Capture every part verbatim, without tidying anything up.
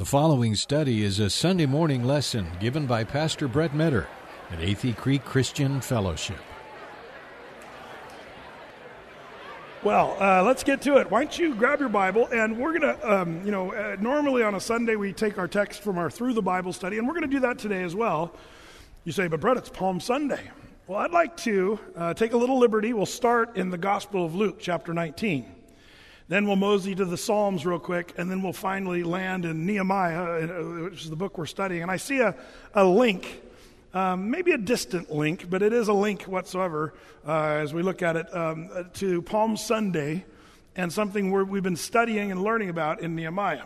The following study is a Sunday morning lesson given by Pastor Brett Metter at Athey Creek Christian Fellowship. Well, uh, let's get to it. Why don't you grab your Bible, and we're going to, um, you know, uh, normally on a Sunday we take our text from our Through the Bible study, and we're going to do that today as well. You say, but Brett, it's Palm Sunday. Well, I'd like to uh, take a little liberty. We'll start in the Gospel of Luke, chapter nineteen. Then we'll mosey to the Psalms real quick, and then we'll finally land in Nehemiah, which is the book we're studying. And I see a, a link, um, maybe a distant link, but it is a link whatsoever uh, as we look at it, um, to Palm Sunday and something we're, we've been studying and learning about in Nehemiah.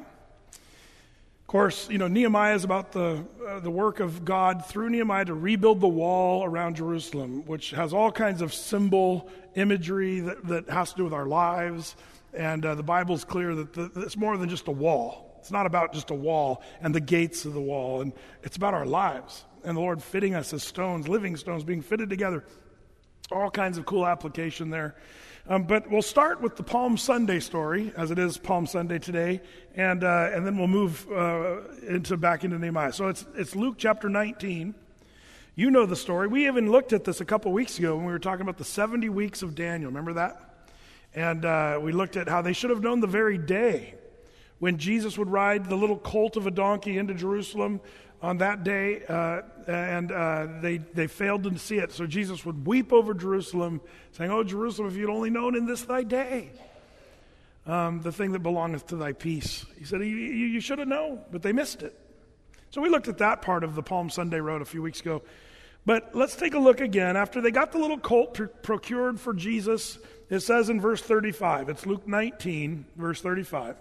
Of course, you know, Nehemiah is about the uh, the work of God through Nehemiah to rebuild the wall around Jerusalem, which has all kinds of symbol imagery that, that has to do with our lives. And uh, the Bible's clear that the, it's more than just a wall. It's not about just a wall and the gates of the wall. And it's about our lives and the Lord fitting us as stones, living stones, being fitted together. All kinds of cool application there. Um, but we'll start with the Palm Sunday story, as it is Palm Sunday today, and uh, and then we'll move uh, into back into Nehemiah. So it's it's Luke chapter nineteen. You know the story. We even looked at this a couple weeks ago when we were talking about the seventy weeks of Daniel. Remember that? And uh, we looked at how they should have known the very day when Jesus would ride the little colt of a donkey into Jerusalem on that day, uh, and uh, they they failed to see it. So Jesus would weep over Jerusalem, saying, "Oh, Jerusalem, if you'd only known in this thy day, um, the thing that belongeth to thy peace." He said, you, you, you should have known, but they missed it. So we looked at that part of the Palm Sunday road a few weeks ago. But let's take a look again. After they got the little colt pr- procured for Jesus, it says in verse thirty-five, it's Luke nineteen, verse thirty-five.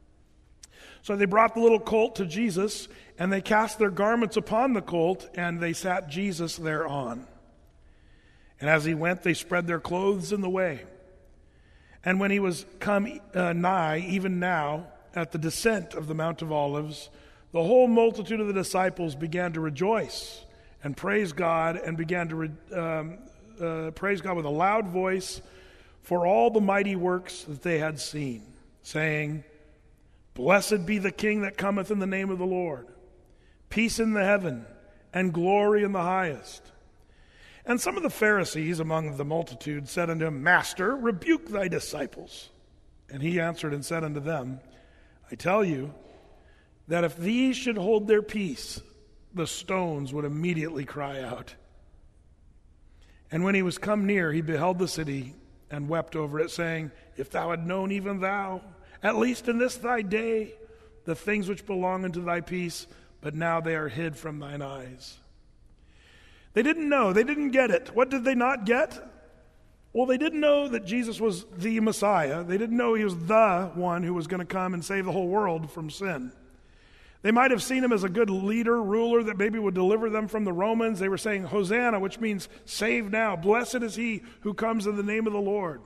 So they brought the little colt to Jesus, and they cast their garments upon the colt, and they sat Jesus thereon. And as he went, they spread their clothes in the way. And when he was come uh, nigh, even now, at the descent of the Mount of Olives, the whole multitude of the disciples began to rejoice and praise God, and began to re- um, uh, praise God with a loud voice for all the mighty works that they had seen, saying, "Blessed be the King that cometh in the name of the Lord. Peace in the heaven, and glory in the highest." And some of the Pharisees among the multitude said unto him, "Master, rebuke thy disciples." And he answered and said unto them, "I tell you, that if these should hold their peace, the stones would immediately cry out." And when he was come near, he beheld the city and wept over it, saying, "If thou had known, even thou, at least in this thy day, the things which belong unto thy peace, but now they are hid from thine eyes." They didn't know. They didn't get it. What did they not get? Well, they didn't know that Jesus was the Messiah. They didn't know he was the one who was going to come and save the whole world from sin. They might have seen him as a good leader, ruler that maybe would deliver them from the Romans. They were saying, "Hosanna," which means save now. Blessed is he who comes in the name of the Lord.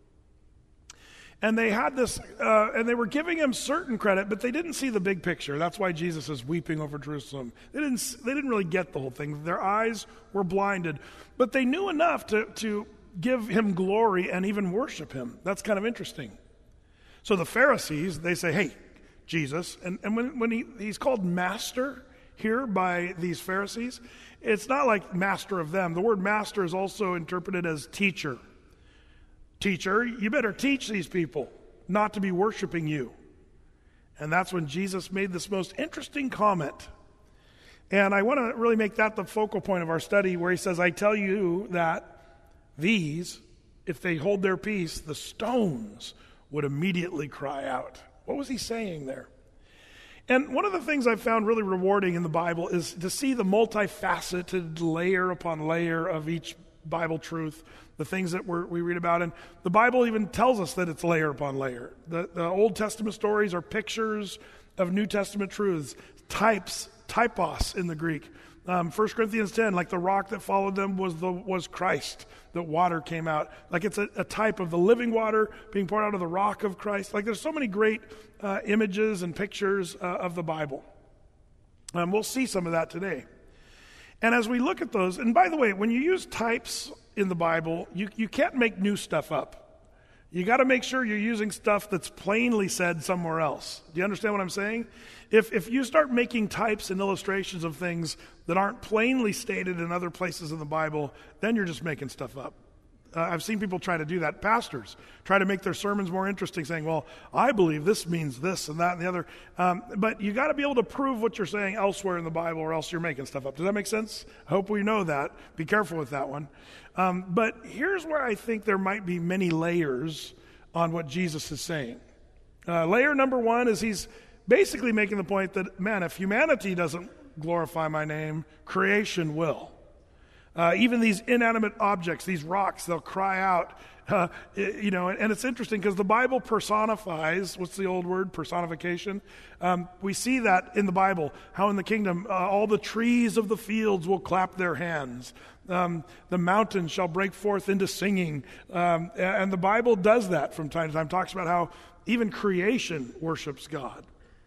And they had this, uh, and they were giving him certain credit, but they didn't see the big picture. That's why Jesus is weeping over Jerusalem. They didn't, they didn't really get the whole thing. Their eyes were blinded. But they knew enough to, to give him glory and even worship him. That's kind of interesting. So the Pharisees, they say, "Hey, Jesus," and, and when, when he, he's called master here by these Pharisees, it's not like master of them. The word master is also interpreted as teacher. Teacher, you better teach these people not to be worshiping you. And that's when Jesus made this most interesting comment. And I want to really make that the focal point of our study, where he says, "I tell you that these, if they hold their peace, the stones would immediately cry out." What was he saying there? And one of the things I've found really rewarding in the Bible is to see the multifaceted layer upon layer of each Bible truth, the things that we're, we read about. And the Bible even tells us that it's layer upon layer. The, the Old Testament stories are pictures of New Testament truths, types, typos in the Greek. Um, First Corinthians ten, like the rock that followed them was the was Christ. The water came out. Like it's a, a type of the living water being poured out of the rock of Christ. Like there's so many great uh, images and pictures uh, of the Bible. Um, we'll see some of that today. And as we look at those, and by the way, when you use types in the Bible, you, you can't make new stuff up. You got to make sure you're using stuff that's plainly said somewhere else. Do you understand what I'm saying? If if you start making types and illustrations of things that aren't plainly stated in other places in the Bible, then you're just making stuff up. Uh, I've seen people try to do that. Pastors try to make their sermons more interesting, saying, well, I believe this means this and that and the other. Um, but you got to be able to prove what you're saying elsewhere in the Bible, or else you're making stuff up. Does that make sense? I hope we know that. Be careful with that one. Um, but here's where I think there might be many layers on what Jesus is saying. Uh, layer number one is he's basically making the point that, man, if humanity doesn't glorify my name, creation will. Uh, even these inanimate objects, these rocks, they'll cry out. Uh, you know, and, and it's interesting because the Bible personifies, what's the old word, personification? Um, we see that in the Bible, how in the kingdom uh, all the trees of the fields will clap their hands. Um, the mountains shall break forth into singing. Um, and the Bible does that from time to time, talks about how even creation worships God.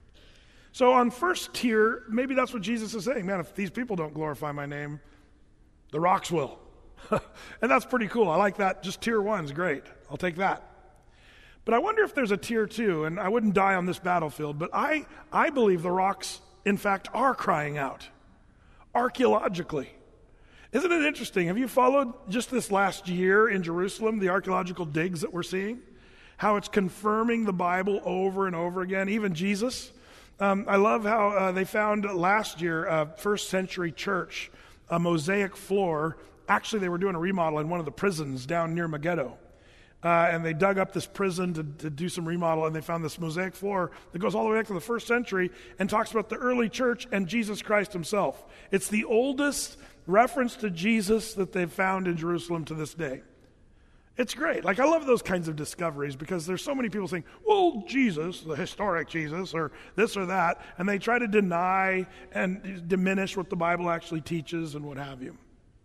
So on first tier, maybe that's what Jesus is saying. Man, if these people don't glorify my name, the rocks will. And that's pretty cool. I like that. Just tier one's great. I'll take that. But I wonder if there's a tier two, and I wouldn't die on this battlefield, but I, I believe the rocks, in fact, are crying out archaeologically. Isn't it interesting? Have you followed just this last year in Jerusalem, the archaeological digs that we're seeing? How it's confirming the Bible over and over again, even Jesus. Um, I love how uh, they found last year a first century church, a mosaic floor. Actually, they were doing a remodel in one of the prisons down near Megiddo. Uh, and they dug up this prison to, to do some remodel, and they found this mosaic floor that goes all the way back to the first century and talks about the early church and Jesus Christ himself. It's the oldest reference to Jesus that they've found in Jerusalem to this day. It's great. Like, I love those kinds of discoveries because there's so many people saying, well, Jesus, the historic Jesus, or this or that, and they try to deny and diminish what the Bible actually teaches and what have you.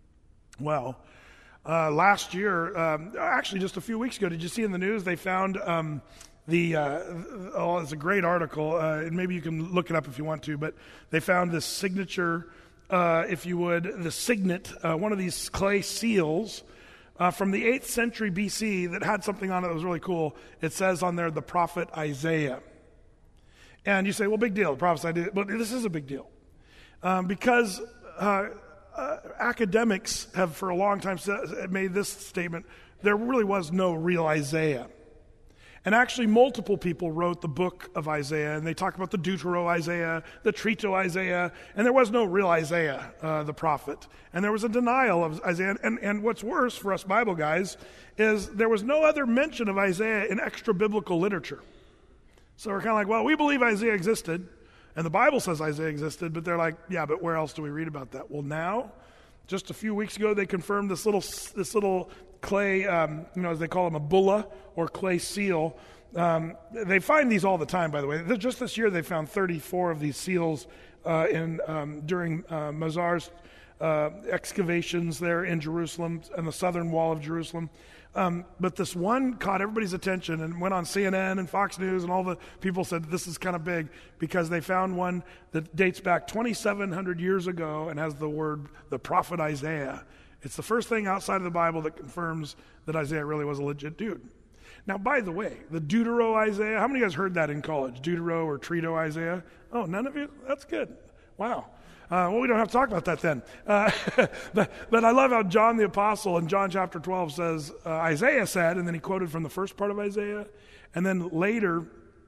Well, uh, last year, um, actually just a few weeks ago, did you see in the news they found um, the, uh, oh, it's a great article, uh, and maybe you can look it up if you want to, but they found this signature, uh, if you would, the signet, uh, one of these clay seals uh, from the eighth century B C that had something on it that was really cool. It says on there, the prophet Isaiah. And you say, well, big deal, the prophet Isaiah, but this is a big deal. Um, because... Uh, Uh, academics have for a long time made this statement: there really was no real Isaiah. And actually multiple people wrote the book of Isaiah, and they talk about the Deutero-Isaiah, the Trito-Isaiah, and there was no real Isaiah, uh, the prophet. And there was a denial of Isaiah. And, and what's worse for us Bible guys is there was no other mention of Isaiah in extra-biblical literature. So we're kind of like, well, we believe Isaiah existed, and the Bible says Isaiah existed, but they're like, yeah, but where else do we read about that? Well, now, just a few weeks ago, they confirmed this little this little clay, um, you know, as they call them, a bulla or clay seal. Um, they find these all the time, by the way. Just this year, they found thirty-four of these seals uh, in um, during uh, Mazar's uh, excavations there in Jerusalem, on the southern wall of Jerusalem. Um, but this one caught everybody's attention and went on C N N and Fox News, and all the people said this is kind of big because they found one that dates back twenty-seven hundred years ago and has the word, the prophet Isaiah. It's the first thing outside of the Bible that confirms that Isaiah really was a legit dude. Now, by the way, the Deutero-Isaiah, how many of you guys heard that in college? Deutero or Trito-Isaiah? Oh, none of you? That's good. Wow. Uh, well, we don't have to talk about that then. Uh, but, but I love how John the Apostle in John chapter twelve says, uh, Isaiah said, and then he quoted from the first part of Isaiah, and then later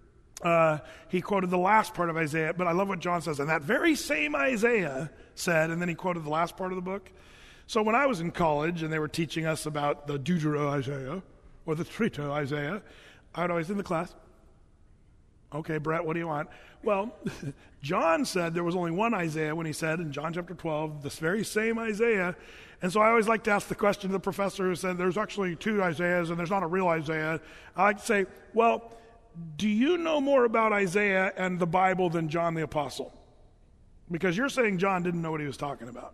uh, he quoted the last part of Isaiah. But I love what John says, and that very same Isaiah said, and then he quoted the last part of the book. So when I was in college and they were teaching us about the Deutero-Isaiah or the Trito-Isaiah, I would always in the class, okay, Brett, what do you want? Well, John said there was only one Isaiah when he said in John chapter twelve, this very same Isaiah. And so I always like to ask the question to the professor who said there's actually two Isaiahs and there's not a real Isaiah. I like to say, well, do you know more about Isaiah and the Bible than John the Apostle? Because you're saying John didn't know what he was talking about.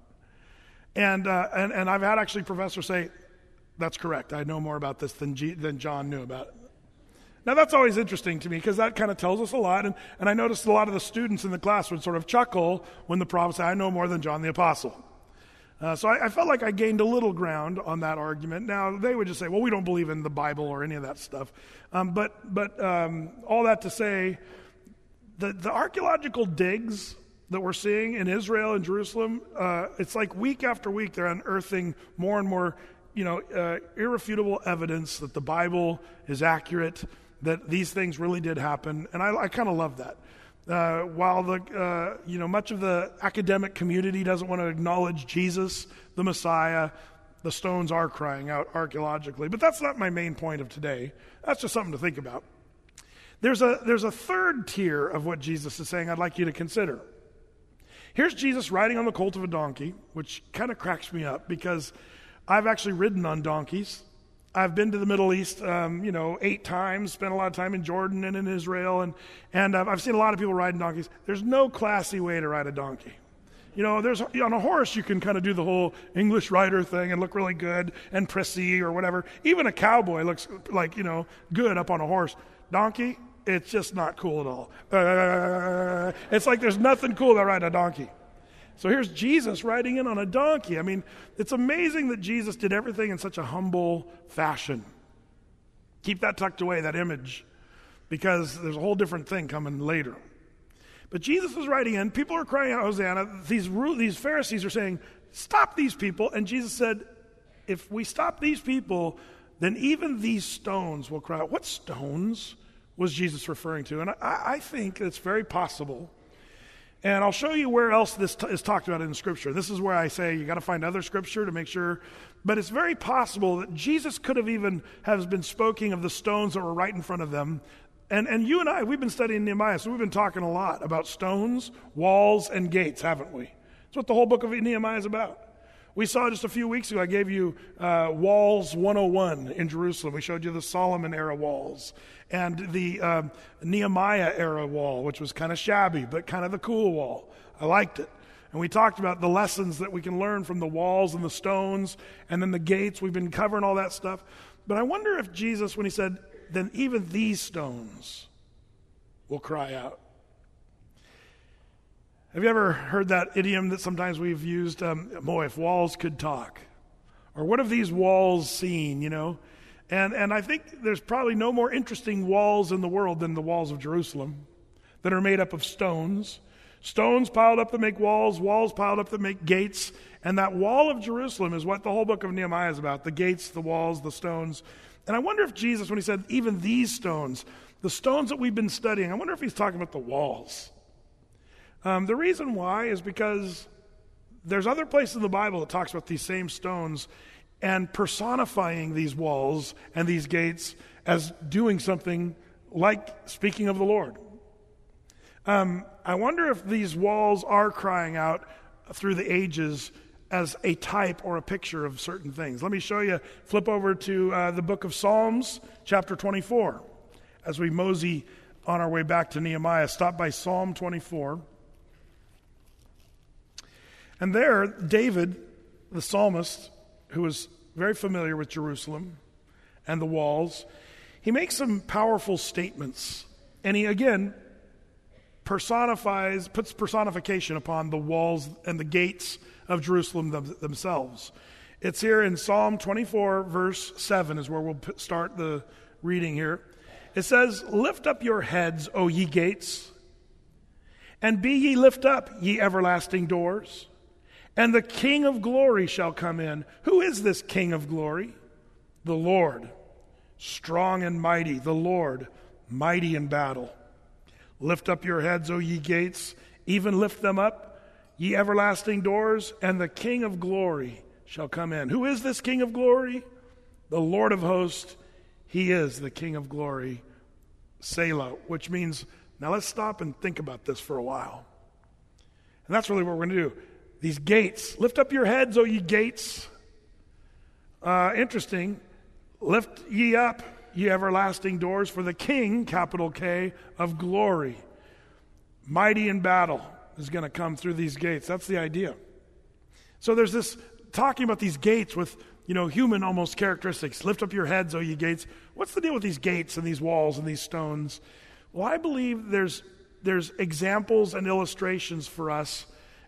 And uh, and, and I've had actually professors say, that's correct. I know more about this than, G- than John knew about it. Now, that's always interesting to me because that kind of tells us a lot. And, and I noticed a lot of the students in the class would sort of chuckle when the prophet said, I know more than John the Apostle. Uh, so I, I felt like I gained a little ground on that argument. Now, they would just say, well, we don't believe in the Bible or any of that stuff. Um, but but um, all that to say, the, the archaeological digs that we're seeing in Israel and Jerusalem, uh, it's like week after week they're unearthing more and more, you know, uh, irrefutable evidence that the Bible is accurate, that these things really did happen. And I, I kind of love that. Uh, while the uh, you know much of the academic community doesn't want to acknowledge Jesus, the Messiah, the stones are crying out archaeologically. But that's not my main point of today. That's just something to think about. There's a there's a third tier of what Jesus is saying I'd like you to consider. Here's Jesus riding on the colt of a donkey, which kind of cracks me up because I've actually ridden on donkeys. I've been to the Middle East, um, you know, eight times, spent a lot of time in Jordan and in Israel, and, and uh, I've seen a lot of people riding donkeys. There's no classy way to ride a donkey. You know, there's on a horse you can kind of do the whole English rider thing and look really good and prissy or whatever. Even a cowboy looks like, you know, good up on a horse. Donkey, it's just not cool at all. Uh, it's like there's nothing cool about riding a donkey. So here's Jesus riding in on a donkey. I mean, it's amazing that Jesus did everything in such a humble fashion. Keep that tucked away, that image, because there's a whole different thing coming later. But Jesus is riding in. People are crying out, Hosanna. These, these Pharisees are saying, stop these people. And Jesus said, if we stop these people, then even these stones will cry out. What stones was Jesus referring to? And I, I think it's very possible. And I'll show you where else this t- is talked about in Scripture. This is where I say you got to find other Scripture to make sure. But it's very possible that Jesus could have even has been speaking of the stones that were right in front of them. And and you and I, we've been studying Nehemiah, so we've been talking a lot about stones, walls, and gates, haven't we? That's what the whole book of Nehemiah is about. We saw just a few weeks ago, I gave you uh, Walls one oh one in Jerusalem. We showed you the Solomon-era walls and the um, Nehemiah-era wall, which was kind of shabby, but kind of the cool wall. I liked it. And we talked about the lessons that we can learn from the walls and the stones and then the gates. We've been covering all that stuff. But I wonder if Jesus, when he said, then even these stones will cry out. Have you ever heard that idiom that sometimes we've used, um, boy, if walls could talk? Or what have these walls seen, you know? And and I think there's probably no more interesting walls in the world than the walls of Jerusalem that are made up of stones. Stones piled up that make walls, walls piled up that make gates. And that wall of Jerusalem is what the whole book of Nehemiah is about, the gates, the walls, the stones. And I wonder if Jesus, when he said even these stones, the stones that we've been studying, I wonder if he's talking about the walls. Um, the reason why is because there's other places in the Bible that talks about these same stones and personifying these walls and these gates as doing something like speaking of the Lord. Um, I wonder if these walls are crying out through the ages as a type or a picture of certain things. Let me show you. Flip over to uh, the book of Psalms, chapter twenty-four. As we mosey on our way back to Nehemiah, stop by Psalm twenty-four. And there, David, the psalmist, who was very familiar with Jerusalem and the walls, he makes some powerful statements. And he, again, personifies, puts personification upon the walls and the gates of Jerusalem them, themselves. It's here in Psalm twenty-four, verse seven is where we'll p- start the reading here. It says, lift up your heads, O ye gates, and be ye lift up, ye everlasting doors, and the King of glory shall come in. Who is this King of glory? The Lord, strong and mighty, the Lord, mighty in battle. Lift up your heads, O ye gates, even lift them up, ye everlasting doors, and the King of glory shall come in. Who is this King of glory? The Lord of hosts. He is the King of glory. Selah, which means, now let's stop and think about this for a while. And that's really what we're going to do. These gates, lift up your heads, O ye gates. Uh, interesting. Lift ye up, ye everlasting doors, for the King, capital K, of glory, mighty in battle, is going to come through these gates. That's the idea. So there's this talking about these gates with, you know, human almost characteristics. Lift up your heads, O ye gates. What's the deal with these gates and these walls and these stones? Well, I believe there's there's examples and illustrations for us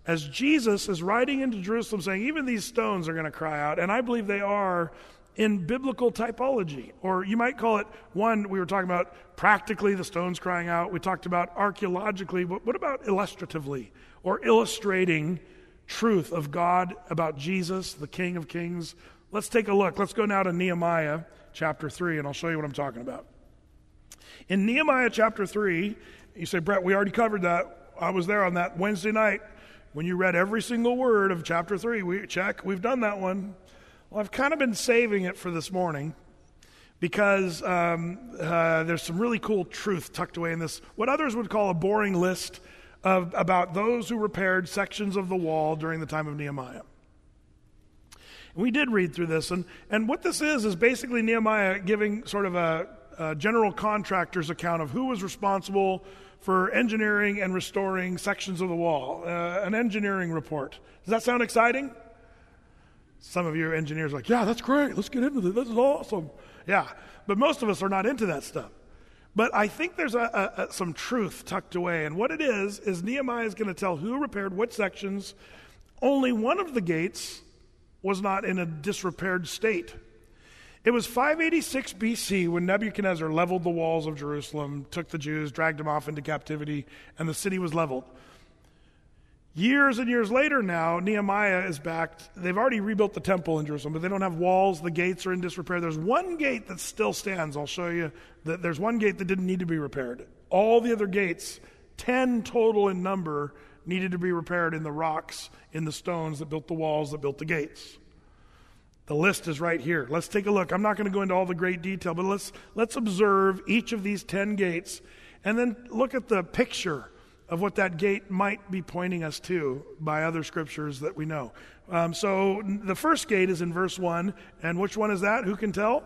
as Jesus is riding into Jerusalem saying, even these stones are going to cry out, and I believe they are in biblical typology. Or you might call it, one, we were talking about practically the stones crying out. We talked about archaeologically, but what about illustratively or illustrating truth of God about Jesus, the King of Kings? Let's take a look. Let's go now to Nehemiah chapter three, and I'll show you what I'm talking about. In Nehemiah chapter three, you say, Brett, we already covered that. I was there on that Wednesday night when you read every single word of chapter three. We check, we've done that one. Well, I've kind of been saving it for this morning because um, uh, there's some really cool truth tucked away in this, what others would call a boring list of about those who repaired sections of the wall during the time of Nehemiah. We did read through this, and, and what this is is basically Nehemiah giving sort of a, a general contractor's account of who was responsible for engineering and restoring sections of the wall, uh, an engineering report. Does that sound exciting? Some of you engineers are like, yeah, that's great. Let's get into this. This is awesome. Yeah, but most of us are not into that stuff. But I think there's a, a, a, some truth tucked away, and what it is is Nehemiah is going to tell who repaired what sections. Only one of the gates was not in a disrepaired state. It was five eighty-six B C when Nebuchadnezzar leveled the walls of Jerusalem, took the Jews, dragged them off into captivity, and the city was leveled. Years and years later now, Nehemiah is back. They've already rebuilt the temple in Jerusalem, but they don't have walls. The gates are in disrepair. There's one gate that still stands. I'll show you that there's one gate that didn't need to be repaired. All the other gates, ten total in number, needed to be repaired in the rocks, in the stones that built the walls, that built the gates. The list is right here. Let's take a look. I'm not going to go into all the great detail, but let's let's observe each of these ten gates and then look at the picture of what that gate might be pointing us to by other scriptures that we know. Um, so the first gate is in verse one, and which one is that? Who can tell?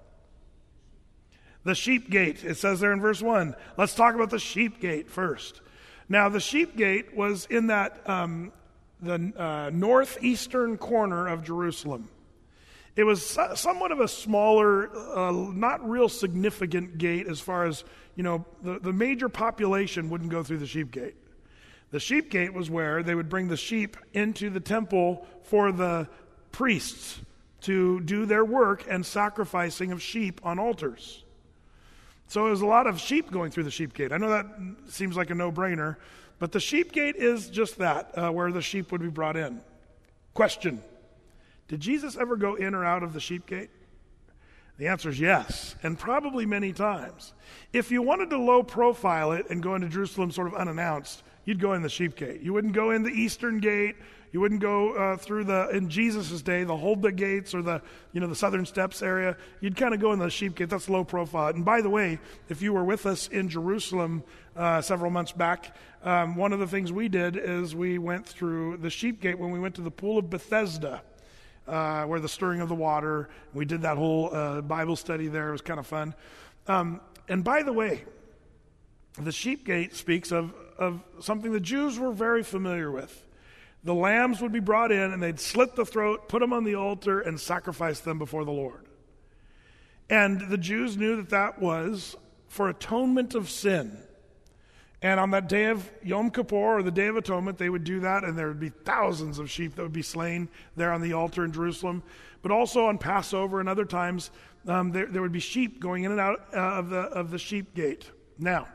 The sheep gate. It says there in verse one. Let's talk about the sheep gate first. Now the sheep gate was in that um, the uh, northeastern corner of Jerusalem. It was somewhat of a smaller, uh, not real significant gate as far as, you know, the, the major population wouldn't go through the sheep gate. The sheep gate was where they would bring the sheep into the temple for the priests to do their work and sacrificing of sheep on altars. So there's a lot of sheep going through the sheep gate. I know that seems like a no-brainer, but the sheep gate is just that, uh, where the sheep would be brought in. Question. Did Jesus ever go in or out of the sheep gate? The answer is yes, and probably many times. If you wanted to low profile it and go into Jerusalem sort of unannounced, you'd go in the sheep gate. You wouldn't go in the eastern gate. You wouldn't go uh, through the, in Jesus' day, the Huldah gates or the, you know, the southern steps area. You'd kind of go in the sheep gate. That's low profile. And by the way, if you were with us in Jerusalem uh, several months back, um, one of the things we did is we went through the sheep gate when we went to the pool of Bethesda. Uh, where the stirring of the water. We did that whole uh, Bible study there. It was kind of fun. Um, and by the way, the sheep gate speaks of, of something the Jews were very familiar with. The lambs would be brought in and they'd slit the throat, put them on the altar, and sacrifice them before the Lord. And the Jews knew that that was for atonement of sin. And on that day of Yom Kippur, or the Day of Atonement, they would do that, and there would be thousands of sheep that would be slain there on the altar in Jerusalem. But also on Passover and other times, um, there, there would be sheep going in and out uh, of the of the sheep gate. Now,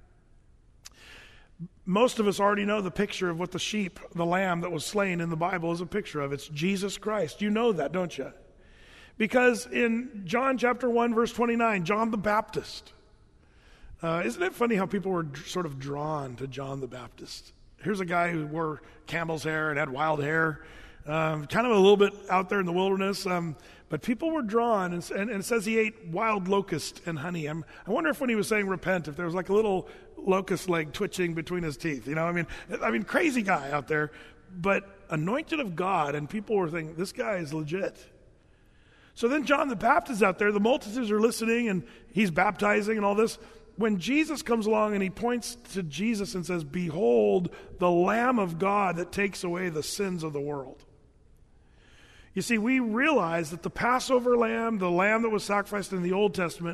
most of us already know the picture of what the sheep, the lamb that was slain in the Bible is a picture of. It's Jesus Christ. You know that, don't you? Because in John chapter one, verse twenty-nine, John the Baptist, Uh, isn't it funny how people were d- sort of drawn to John the Baptist? Here's a guy who wore camel's hair and had wild hair, um, kind of a little bit out there in the wilderness, um, but people were drawn, and, and, and it says he ate wild locust and honey. I'm, I wonder if when he was saying repent, if there was like a little locust leg twitching between his teeth. You know, I mean, I mean, crazy guy out there, but anointed of God, and people were thinking, this guy is legit. So then John the Baptist out there, the multitudes are listening, and he's baptizing and all this. When Jesus comes along and he points to Jesus and says, behold, the Lamb of God that takes away the sins of the world. You see, we realize that the Passover lamb, the lamb that was sacrificed in the Old Testament,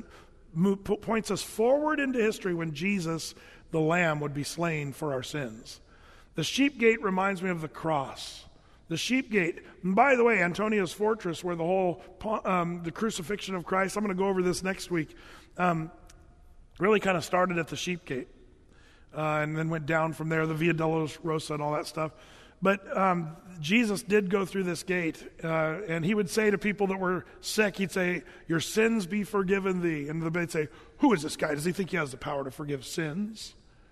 points us forward into history when Jesus, the Lamb, would be slain for our sins. The sheep gate reminds me of the cross. The sheep gate. And by the way, Antonia's fortress, where the whole um, the crucifixion of Christ, I'm going to go over this next week, um, really kind of started at the sheep gate. Uh, and then went down from there, the Via Dolorosa and all that stuff. But um, Jesus did go through this gate, uh, and he would say to people that were sick, he'd say, your sins be forgiven thee. And they'd say, who is this guy? Does he think he has the power to forgive sins?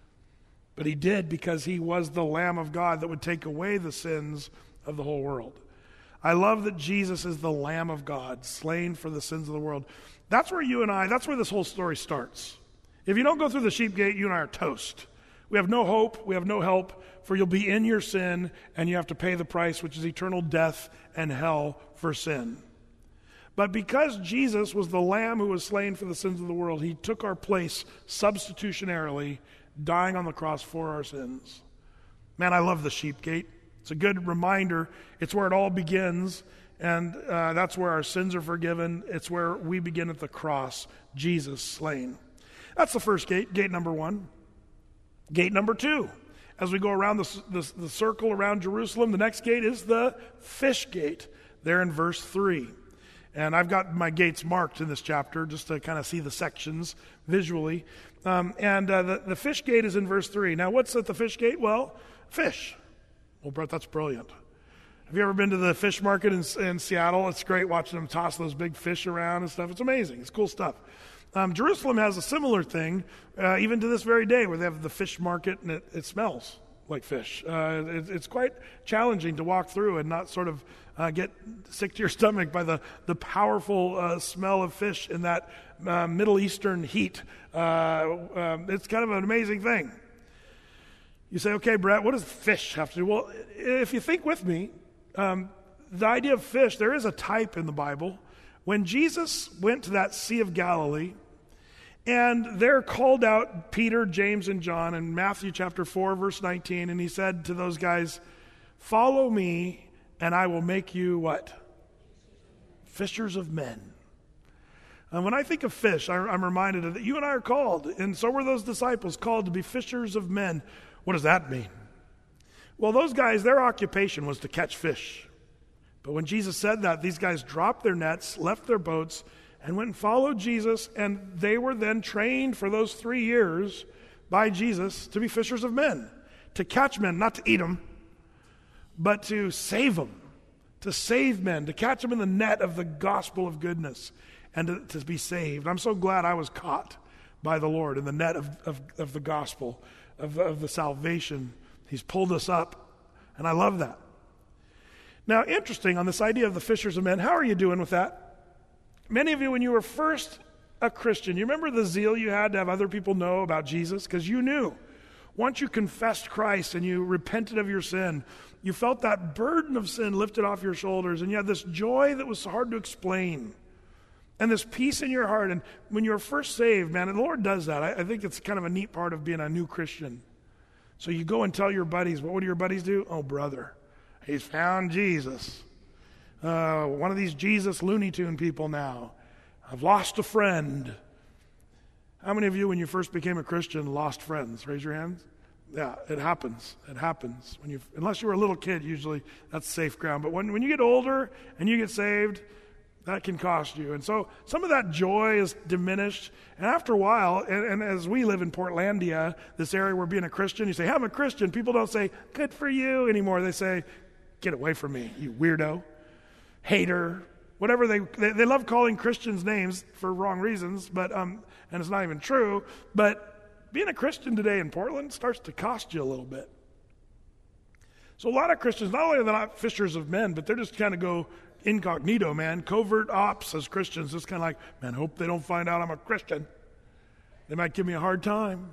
But he did, because he was the Lamb of God that would take away the sins of the whole world. I love that Jesus is the Lamb of God, slain for the sins of the world. That's where you and I, that's where this whole story starts. If you don't go through the sheep gate, you and I are toast. We have no hope, we have no help, for you'll be in your sin, and you have to pay the price, which is eternal death and hell for sin. But because Jesus was the Lamb who was slain for the sins of the world, he took our place substitutionarily, dying on the cross for our sins. Man, I love the sheep gate. It's a good reminder. It's where it all begins, and uh, that's where our sins are forgiven. It's where we begin at the cross, Jesus slain. That's the first gate, gate number one. Gate number two, as we go around the, the, the circle around Jerusalem, the next gate is the fish gate, there in verse three. And I've got my gates marked in this chapter just to kind of see the sections visually. Um, and uh, the, the fish gate is in verse three. Now, what's at the fish gate? Well, fish. Well, Brett, that's brilliant. Have you ever been to the fish market in, in Seattle? It's great watching them toss those big fish around and stuff. It's amazing. It's cool stuff. Um, Jerusalem has a similar thing, uh, even to this very day, where they have the fish market and it, it smells like fish. Uh, it, it's quite challenging to walk through and not sort of uh, get sick to your stomach by the, the powerful uh, smell of fish in that uh, Middle Eastern heat. Uh, um, it's kind of an amazing thing. You say, okay, Brett, what does fish have to do? Well, if you think with me, um, the idea of fish, there is a type in the Bible. When Jesus went to that Sea of Galilee, and there called out Peter, James, and John in Matthew chapter four, verse nineteen, and he said to those guys, follow me, and I will make you what? Fishers of men. And when I think of fish, I, I'm reminded of that you and I are called, and so were those disciples, called to be fishers of men. What does that mean? Well, those guys, their occupation was to catch fish. But when Jesus said that, these guys dropped their nets, left their boats, and went and followed Jesus, and they were then trained for those three years by Jesus to be fishers of men, to catch men, not to eat them, but to save them, to save men, to catch them in the net of the gospel of goodness, and to, to be saved. I'm so glad I was caught by the Lord in the net of, of, of the gospel, of, of the salvation. He's pulled us up, and I love that. Now, interesting on this idea of the fishers of men, how are you doing with that? Many of you, when you were first a Christian, you remember the zeal you had to have other people know about Jesus? Because you knew. Once you confessed Christ and you repented of your sin, you felt that burden of sin lifted off your shoulders, and you had this joy that was hard to explain, and this peace in your heart. And when you were first saved, man, and the Lord does that. I, I think it's kind of a neat part of being a new Christian. So you go and tell your buddies. What do your buddies do? Oh, brother, he's found Jesus. Uh, one of these Jesus Looney Tune people now. I've lost a friend. How many of you, when you first became a Christian, lost friends? Raise your hands. Yeah, it happens. It happens. When you, unless you were a little kid, usually that's safe ground. But when, when you get older and you get saved, that can cost you. And so some of that joy is diminished. And after a while, and, and as we live in Portlandia, this area where being a Christian, you say, I'm a Christian. People don't say, good for you anymore. They say, get away from me, you weirdo, hater, whatever. They, they they love calling Christians names for wrong reasons, but um, and it's not even true. But being a Christian today in Portland starts to cost you a little bit. So a lot of Christians, not only are they not fishers of men, but they're just kind of go incognito, man, covert ops as Christians. Just kind of like, man, hope they don't find out I'm a Christian. They might give me a hard time.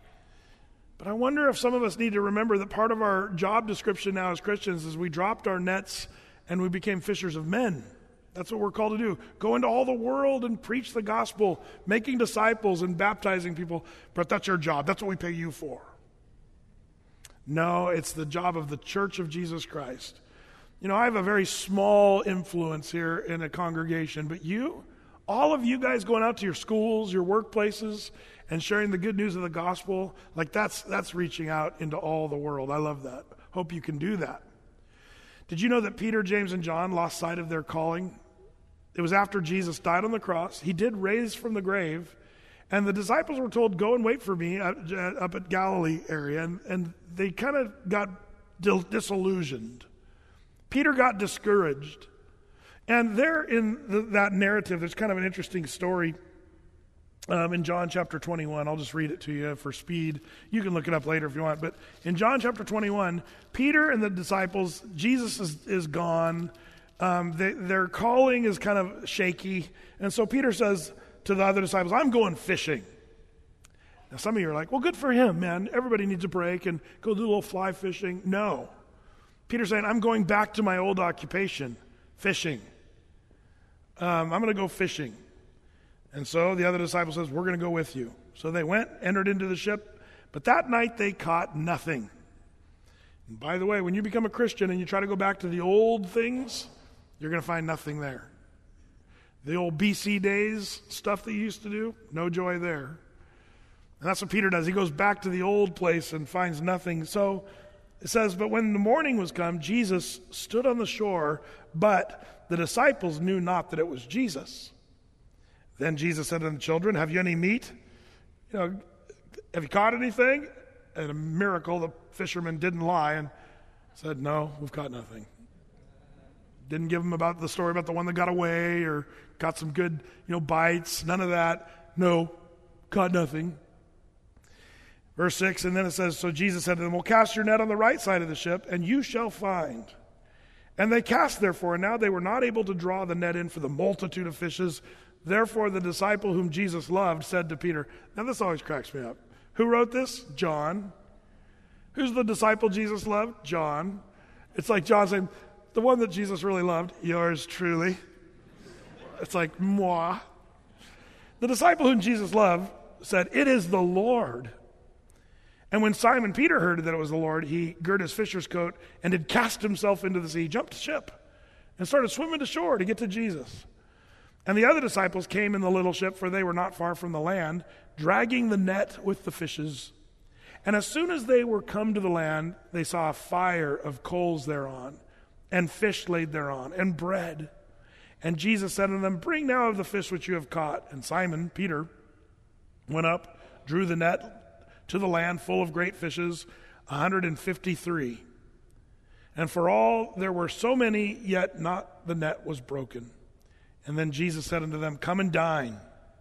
But I wonder if some of us need to remember that part of our job description now as Christians is we dropped our nets and we became fishers of men. That's what we're called to do. Go into all the world and preach the gospel, making disciples and baptizing people. But that's your job. That's what we pay you for. No, it's the job of the Church of Jesus Christ. You know, I have a very small influence here in a congregation, but you, all of you guys going out to your schools, your workplaces, and sharing the good news of the gospel, like that's that's reaching out into all the world. I love that. Hope you can do that. Did you know that Peter, James, and John lost sight of their calling? It was after Jesus died on the cross. He did raise from the grave, and the disciples were told, go and wait for me up, up at Galilee area, and, and they kind of got disillusioned. Peter got discouraged. And there in the, that narrative, there's kind of an interesting story um, in John chapter twenty-one. I'll just read it to you for speed. You can look it up later if you want. But in John chapter twenty-one, Peter and the disciples, Jesus is, is gone. Um, they, their calling is kind of shaky. And so Peter says to the other disciples, I'm going fishing. Now some of you are like, well, good for him, man. Everybody needs a break and go do a little fly fishing. No. Peter's saying, I'm going back to my old occupation, fishing. Um, I'm going to go fishing. And so the other disciple says, we're going to go with you. So they went, entered into the ship, but that night they caught nothing. And by the way, when you become a Christian and you try to go back to the old things, you're going to find nothing there. The old B C days, stuff that you used to do, no joy there. And that's what Peter does. He goes back to the old place and finds nothing. So it says, but when the morning was come, Jesus stood on the shore, but the disciples knew not that it was Jesus. Then Jesus said to the children, have you any meat? You know, have you caught anything? And a miracle, the fishermen didn't lie and said, no, we've caught nothing. Didn't give them about the story about the one that got away or got some good, you know, bites. None of that. No, caught nothing. Verse six, and then it says, so Jesus said to them, well, cast your net on the right side of the ship, and you shall find. And they cast therefore, and now they were not able to draw the net in for the multitude of fishes. Therefore the disciple whom Jesus loved said to Peter, now this always cracks me up. Who wrote this? John. Who's the disciple Jesus loved? John. It's like John saying, the one that Jesus really loved, yours truly. It's like, moi. The disciple whom Jesus loved said, it is the Lord. And when Simon Peter heard that it was the Lord, he girt his fisher's coat and did cast himself into the sea, jumped ship, and started swimming to shore to get to Jesus. And the other disciples came in the little ship, for they were not far from the land, dragging the net with the fishes. And as soon as they were come to the land, they saw a fire of coals thereon, and fish laid thereon, and bread. And Jesus said unto them, bring now of the fish which you have caught. And Simon Peter went up, drew the net to the land full of great fishes, one hundred fifty-three. And for all there were so many, yet not the net was broken. And then Jesus said unto them, come and dine.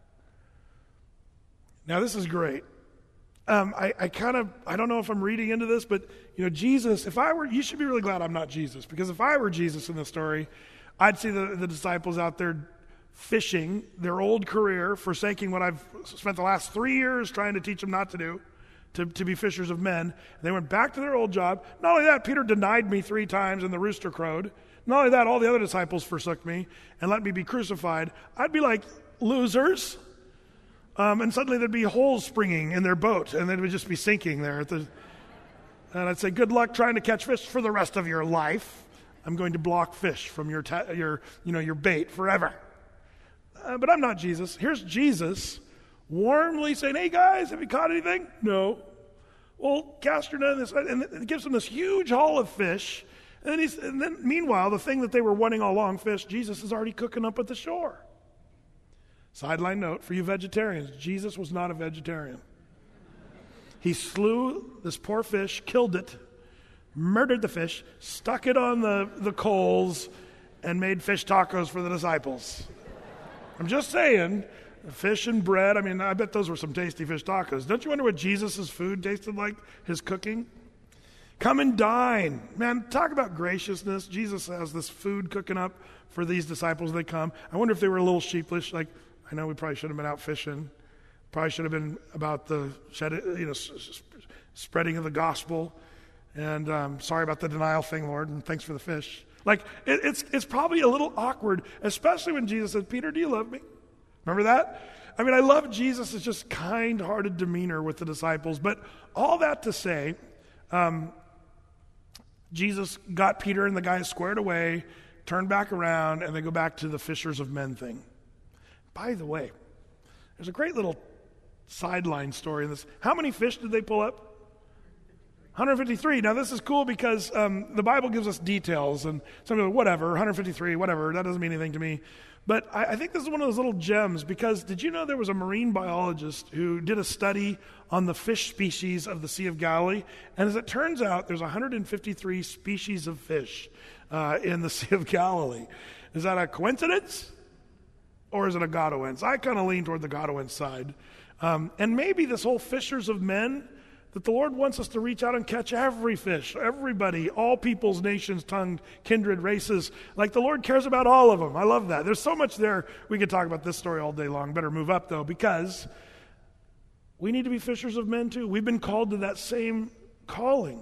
Now this is great. Um, I, I kind of, I don't know if I'm reading into this, but you know, Jesus, if I were, you should be really glad I'm not Jesus, because if I were Jesus in the story, I'd see the, the disciples out there fishing, their old career, forsaking what I've spent the last three years trying to teach them not to do, to, to be fishers of men. They went back to their old job. Not only that, Peter denied me three times and the rooster crowed. Not only that, all the other disciples forsook me and let me be crucified. I'd be like, losers. Um, and suddenly there'd be holes springing in their boat, and they would just be sinking there. At the, and I'd say, good luck trying to catch fish for the rest of your life. I'm going to block fish from your, ta- your, you know, your bait forever. Uh, but I'm not Jesus. Here's Jesus warmly saying, hey guys, have you caught anything? No. Well, cast your net in this, and it gives them this huge haul of fish. And then, he's, and then meanwhile, the thing that they were wanting all along, fish, Jesus is already cooking up at the shore. Sideline note for you vegetarians, Jesus was not a vegetarian. He slew this poor fish, killed it, murdered the fish, stuck it on the, the coals, and made fish tacos for the disciples. I'm just saying, fish and bread, I mean, I bet those were some tasty fish tacos. Don't you wonder what Jesus' food tasted like, his cooking? Come and dine. Man, talk about graciousness. Jesus has this food cooking up for these disciples. They come. I wonder if they were a little sheepish, like, I know we probably should have been out fishing. Probably should have been about the shed, you know, spreading of the gospel. And um, sorry about the denial thing, Lord, and thanks for the fish. Like, it, it's it's probably a little awkward, especially when Jesus said, Peter, do you love me? Remember that? I mean, I love Jesus' just kind-hearted demeanor with the disciples. But all that to say, um, Jesus got Peter and the guys squared away, turned back around, and they go back to the fishers of men thing. By the way, there's a great little sideline story in this. How many fish did they pull up? one hundred fifty-three. Now, this is cool because um, the Bible gives us details, and some people are, whatever, one hundred fifty-three, whatever, that doesn't mean anything to me. But I, I think this is one of those little gems, because did you know there was a marine biologist who did a study on the fish species of the Sea of Galilee? And as it turns out, there's one hundred fifty-three species of fish uh, in the Sea of Galilee. Is that a coincidence? Or is it a Godwin's? I kind of lean toward the Godwin's side. Um, and maybe this whole fishers of men, that the Lord wants us to reach out and catch every fish, everybody, all peoples, nations, tongue, kindred, races. Like the Lord cares about all of them. I love that. There's so much there. We could talk about this story all day long. Better move up, though, because we need to be fishers of men, too. We've been called to that same calling.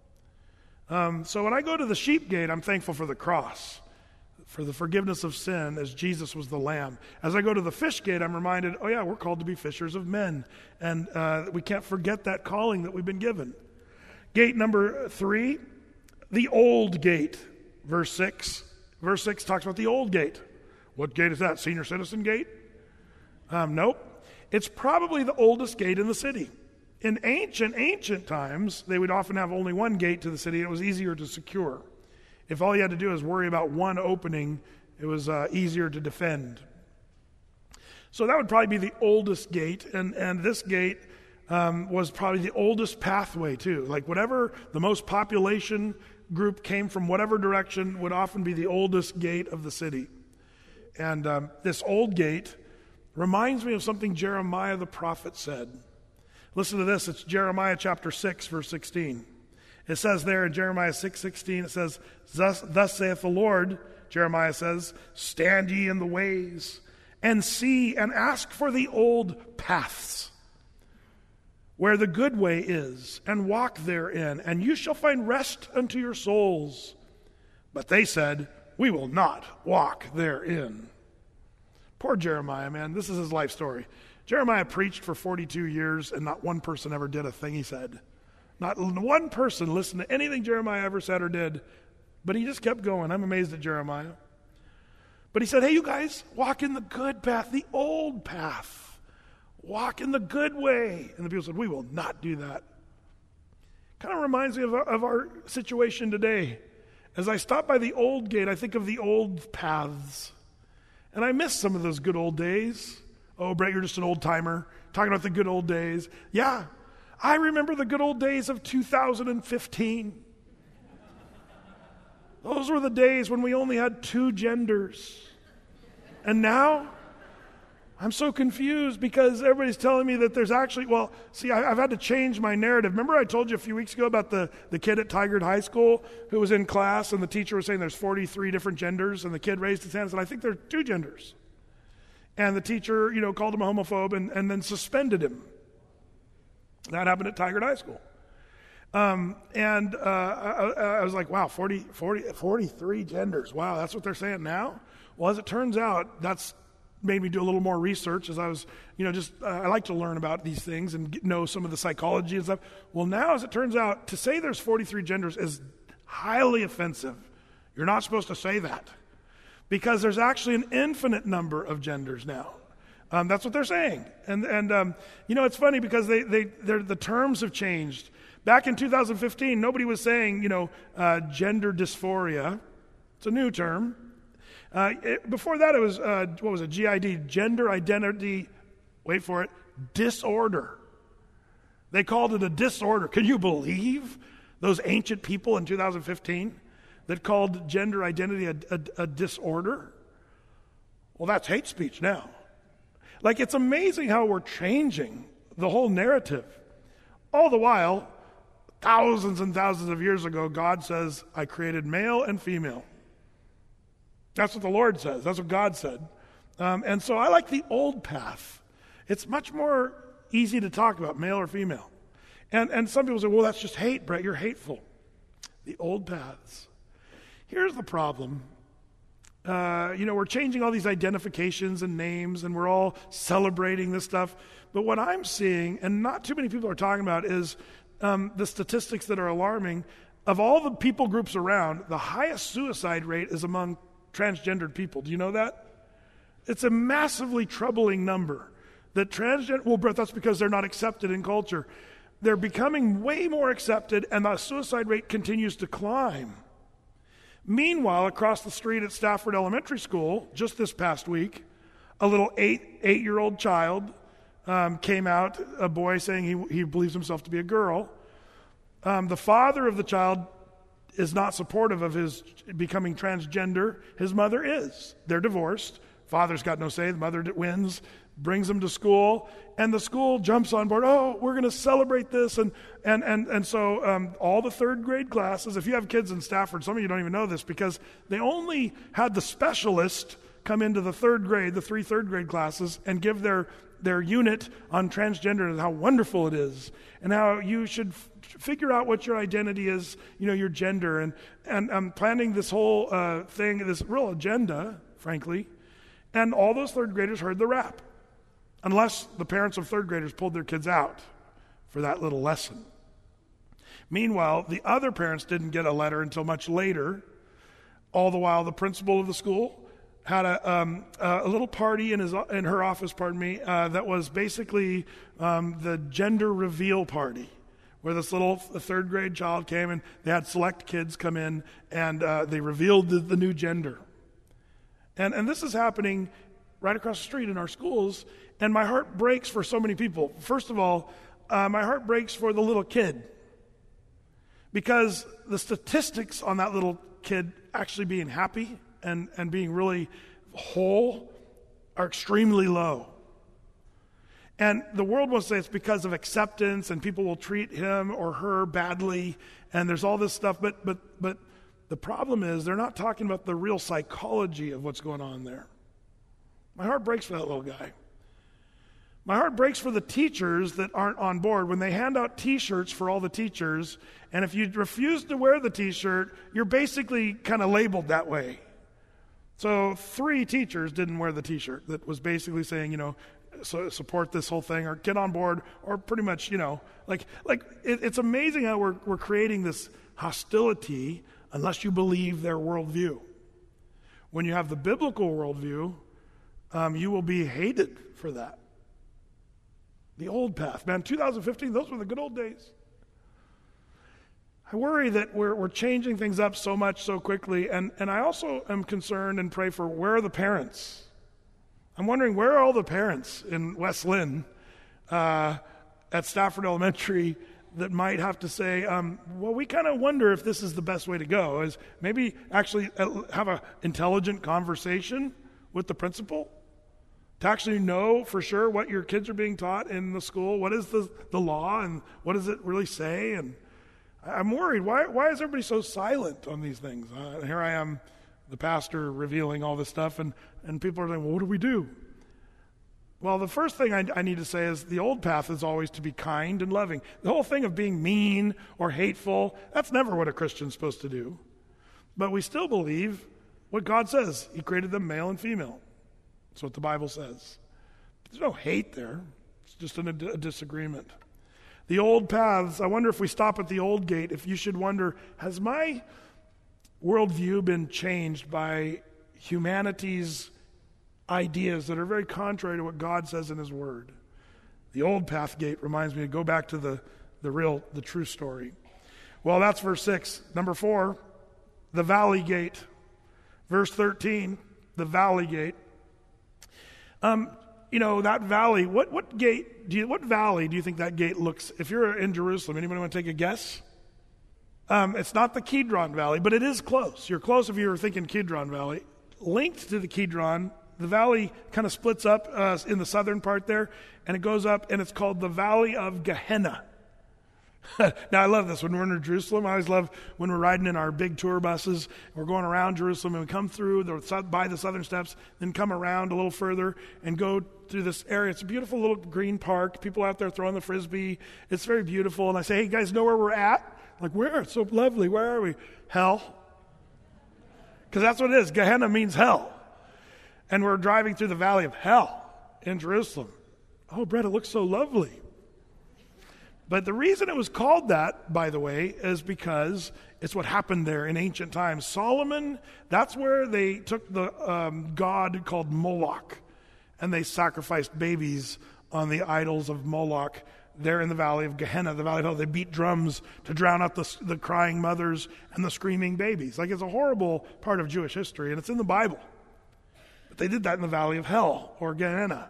Um, so when I go to the sheep gate, I'm thankful for the cross, for the forgiveness of sin, as Jesus was the lamb. As I go to the fish gate, I'm reminded, oh yeah, we're called to be fishers of men. And uh, we can't forget that calling that we've been given. Gate number three, the old gate, verse six. Verse six talks about the old gate. What gate is that? Senior citizen gate? Um, nope. It's probably the oldest gate in the city. In ancient, ancient times, they would often have only one gate to the city, and it was easier to secure. If all you had to do is worry about one opening, it was uh, easier to defend. So that would probably be the oldest gate, and, and this gate um, was probably the oldest pathway too. Like whatever the most population group came from, whatever direction, would often be the oldest gate of the city. And um, this old gate reminds me of something Jeremiah the prophet said. Listen to this. It's Jeremiah chapter six, verse sixteen. It says there in Jeremiah six sixteen, it says, thus, thus saith the Lord, Jeremiah says, stand ye in the ways, and see and ask for the old paths, where the good way is, and walk therein, and you shall find rest unto your souls. But they said, we will not walk therein. Poor Jeremiah, man. This is his life story. Jeremiah preached for forty-two years, and not one person ever did a thing he said. Not one person listened to anything Jeremiah ever said or did, but he just kept going. I'm amazed at Jeremiah. But he said, hey, you guys, walk in the good path, the old path. Walk in the good way. And the people said, we will not do that. Kind of reminds me of our, of our situation today. As I stop by the old gate, I think of the old paths. And I miss some of those good old days. Oh, Brett, you're just an old timer, talking about the good old days. Yeah. I remember the good old days of two thousand fifteen. Those were the days when we only had two genders. And now, I'm so confused because everybody's telling me that there's actually, well, see, I, I've had to change my narrative. Remember I told you a few weeks ago about the, the kid at Tigard High School who was in class and the teacher was saying there's forty-three different genders, and the kid raised his hand and said, I think there are two genders. And the teacher, you know, called him a homophobe and, and then suspended him. That happened at Tigard High School. Um, and uh, I, I was like, wow, forty, forty, forty-three genders. Wow, that's what they're saying now? Well, as it turns out, that's made me do a little more research as I was, you know, just, uh, I like to learn about these things and get, know some of the psychology and stuff. Well, now, as it turns out, to say there's forty-three genders is highly offensive. You're not supposed to say that because there's actually an infinite number of genders now. Um, that's what they're saying. And, and um, you know, it's funny because they, they, the terms have changed. Back in two thousand fifteen, nobody was saying, you know, uh, gender dysphoria. It's a new term. Uh, it, before that, it was, uh, what was it, G I D, gender identity, wait for it, disorder. They called it a disorder. Can you believe those ancient people in two thousand fifteen that called gender identity a, a, a disorder? Well, that's hate speech now. Like, it's amazing how we're changing the whole narrative. All the while, thousands and thousands of years ago, God says, I created male and female. That's what the Lord says. That's what God said. Um, and so I like the old path. It's much more easy to talk about, male or female. And, and some people say, well, that's just hate, Brett. You're hateful. The old paths. Here's the problem. Uh, you know, we're changing all these identifications and names, and we're all celebrating this stuff. But what I'm seeing, and not too many people are talking about, is um, the statistics that are alarming. Of all the people groups around, the highest suicide rate is among transgendered people. Do you know that? It's a massively troubling number. That transgender, well, Brett, that's because they're not accepted in culture. They're becoming way more accepted, and the suicide rate continues to climb. Meanwhile, across the street at Stafford Elementary School, just this past week, a little eight, eight-year-old child um, came out, a boy saying he, he believes himself to be a girl. Um, the father of the child is not supportive of his becoming transgender. His mother is. They're divorced. Father's got no say. The mother wins, brings him to school, and the school jumps on board. Oh, we're going to celebrate this. And and and and so um, all the third grade classes, if you have kids in Stafford, some of you don't even know this because they only had the specialist come into the third grade, the three third grade classes, and give their, their unit on transgender and how wonderful it is and how you should f- figure out what your identity is, you know, your gender. And, and I'm planning this whole uh, thing, this real agenda, frankly. And all those third graders heard the rap, unless the parents of third graders pulled their kids out for that little lesson. Meanwhile, the other parents didn't get a letter until much later. All the while, the principal of the school had a, um, a little party in his in her office, pardon me, uh, that was basically um, the gender reveal party, where this little third grade child came and they had select kids come in and uh, they revealed the, the new gender. And and this is happening right across the street in our schools, and my heart breaks for so many people. First of all, uh, my heart breaks for the little kid, because the statistics on that little kid actually being happy and, and being really whole are extremely low. And the world will say it's because of acceptance and people will treat him or her badly and there's all this stuff, but but but the problem is they're not talking about the real psychology of what's going on there. My heart breaks for that little guy. My heart breaks for the teachers that aren't on board when they hand out T-shirts for all the teachers, and if you refuse to wear the T-shirt, you're basically kind of labeled that way. So three teachers didn't wear the T-shirt that was basically saying, you know, so support this whole thing or get on board, or pretty much, you know, like like it, it's amazing how we're we're creating this hostility unless you believe their worldview. When you have the biblical worldview, um, you will be hated for that. The old path. Man, two thousand fifteen, those were the good old days. I worry that we're we're changing things up so much so quickly, and, and I also am concerned and pray for where are the parents? I'm wondering where are all the parents in West Lynn uh, at Stafford Elementary that might have to say, um, well, we kind of wonder if this is the best way to go, is maybe actually have an intelligent conversation with the principal to actually know for sure what your kids are being taught in the school, what is the, the law, and what does it really say. And I'm worried. Why, why is everybody so silent on these things? Uh, here I am, the pastor, revealing all this stuff, and, and people are saying, well, what do we do? Well, the first thing I, I need to say is the old path is always to be kind and loving. The whole thing of being mean or hateful, that's never what a Christian's supposed to do. But we still believe what God says. He created them male and female. That's what the Bible says. There's no hate there. It's just an, a disagreement. The old paths, I wonder if we stop at the old gate, if you should wonder, has my worldview been changed by humanity's ideas that are very contrary to what God says in his word? The old path gate reminds me to go back to the, the real, the true story. Well, that's verse six. Number four, the valley gate. Verse thirteen, the valley gate. Um, you know, that valley, what, what gate, do you, what valley do you think that gate looks, if you're in Jerusalem, anybody want to take a guess? Um, it's not the Kidron Valley, but it is close. You're close if you were thinking Kidron Valley. Linked to the Kidron, the valley kind of splits up uh, in the southern part there, and it goes up, and it's called the Valley of Gehenna. Now, I love this. When we're in Jerusalem, I always love when we're riding in our big tour buses, we're going around Jerusalem, and we come through the, by the southern steps, then come around a little further and go through this area. It's a beautiful little green park. People out there throwing the frisbee. It's very beautiful. And I say, hey, you guys know where we're at? Like, where? It's so lovely. Where are we? Hell. Because that's what it is. Gehenna means hell. And we're driving through the valley of hell in Jerusalem. Oh, Brett, it looks so lovely. But the reason it was called that, by the way, is because it's what happened there in ancient times. Solomon, that's where they took the um, god called Moloch, and they sacrificed babies on the idols of Moloch there in the valley of Gehenna, the valley of hell. They beat drums to drown out the, the crying mothers and the screaming babies. Like, it's a horrible part of Jewish history, and it's in the Bible. But they did that in the valley of hell, or Gehenna.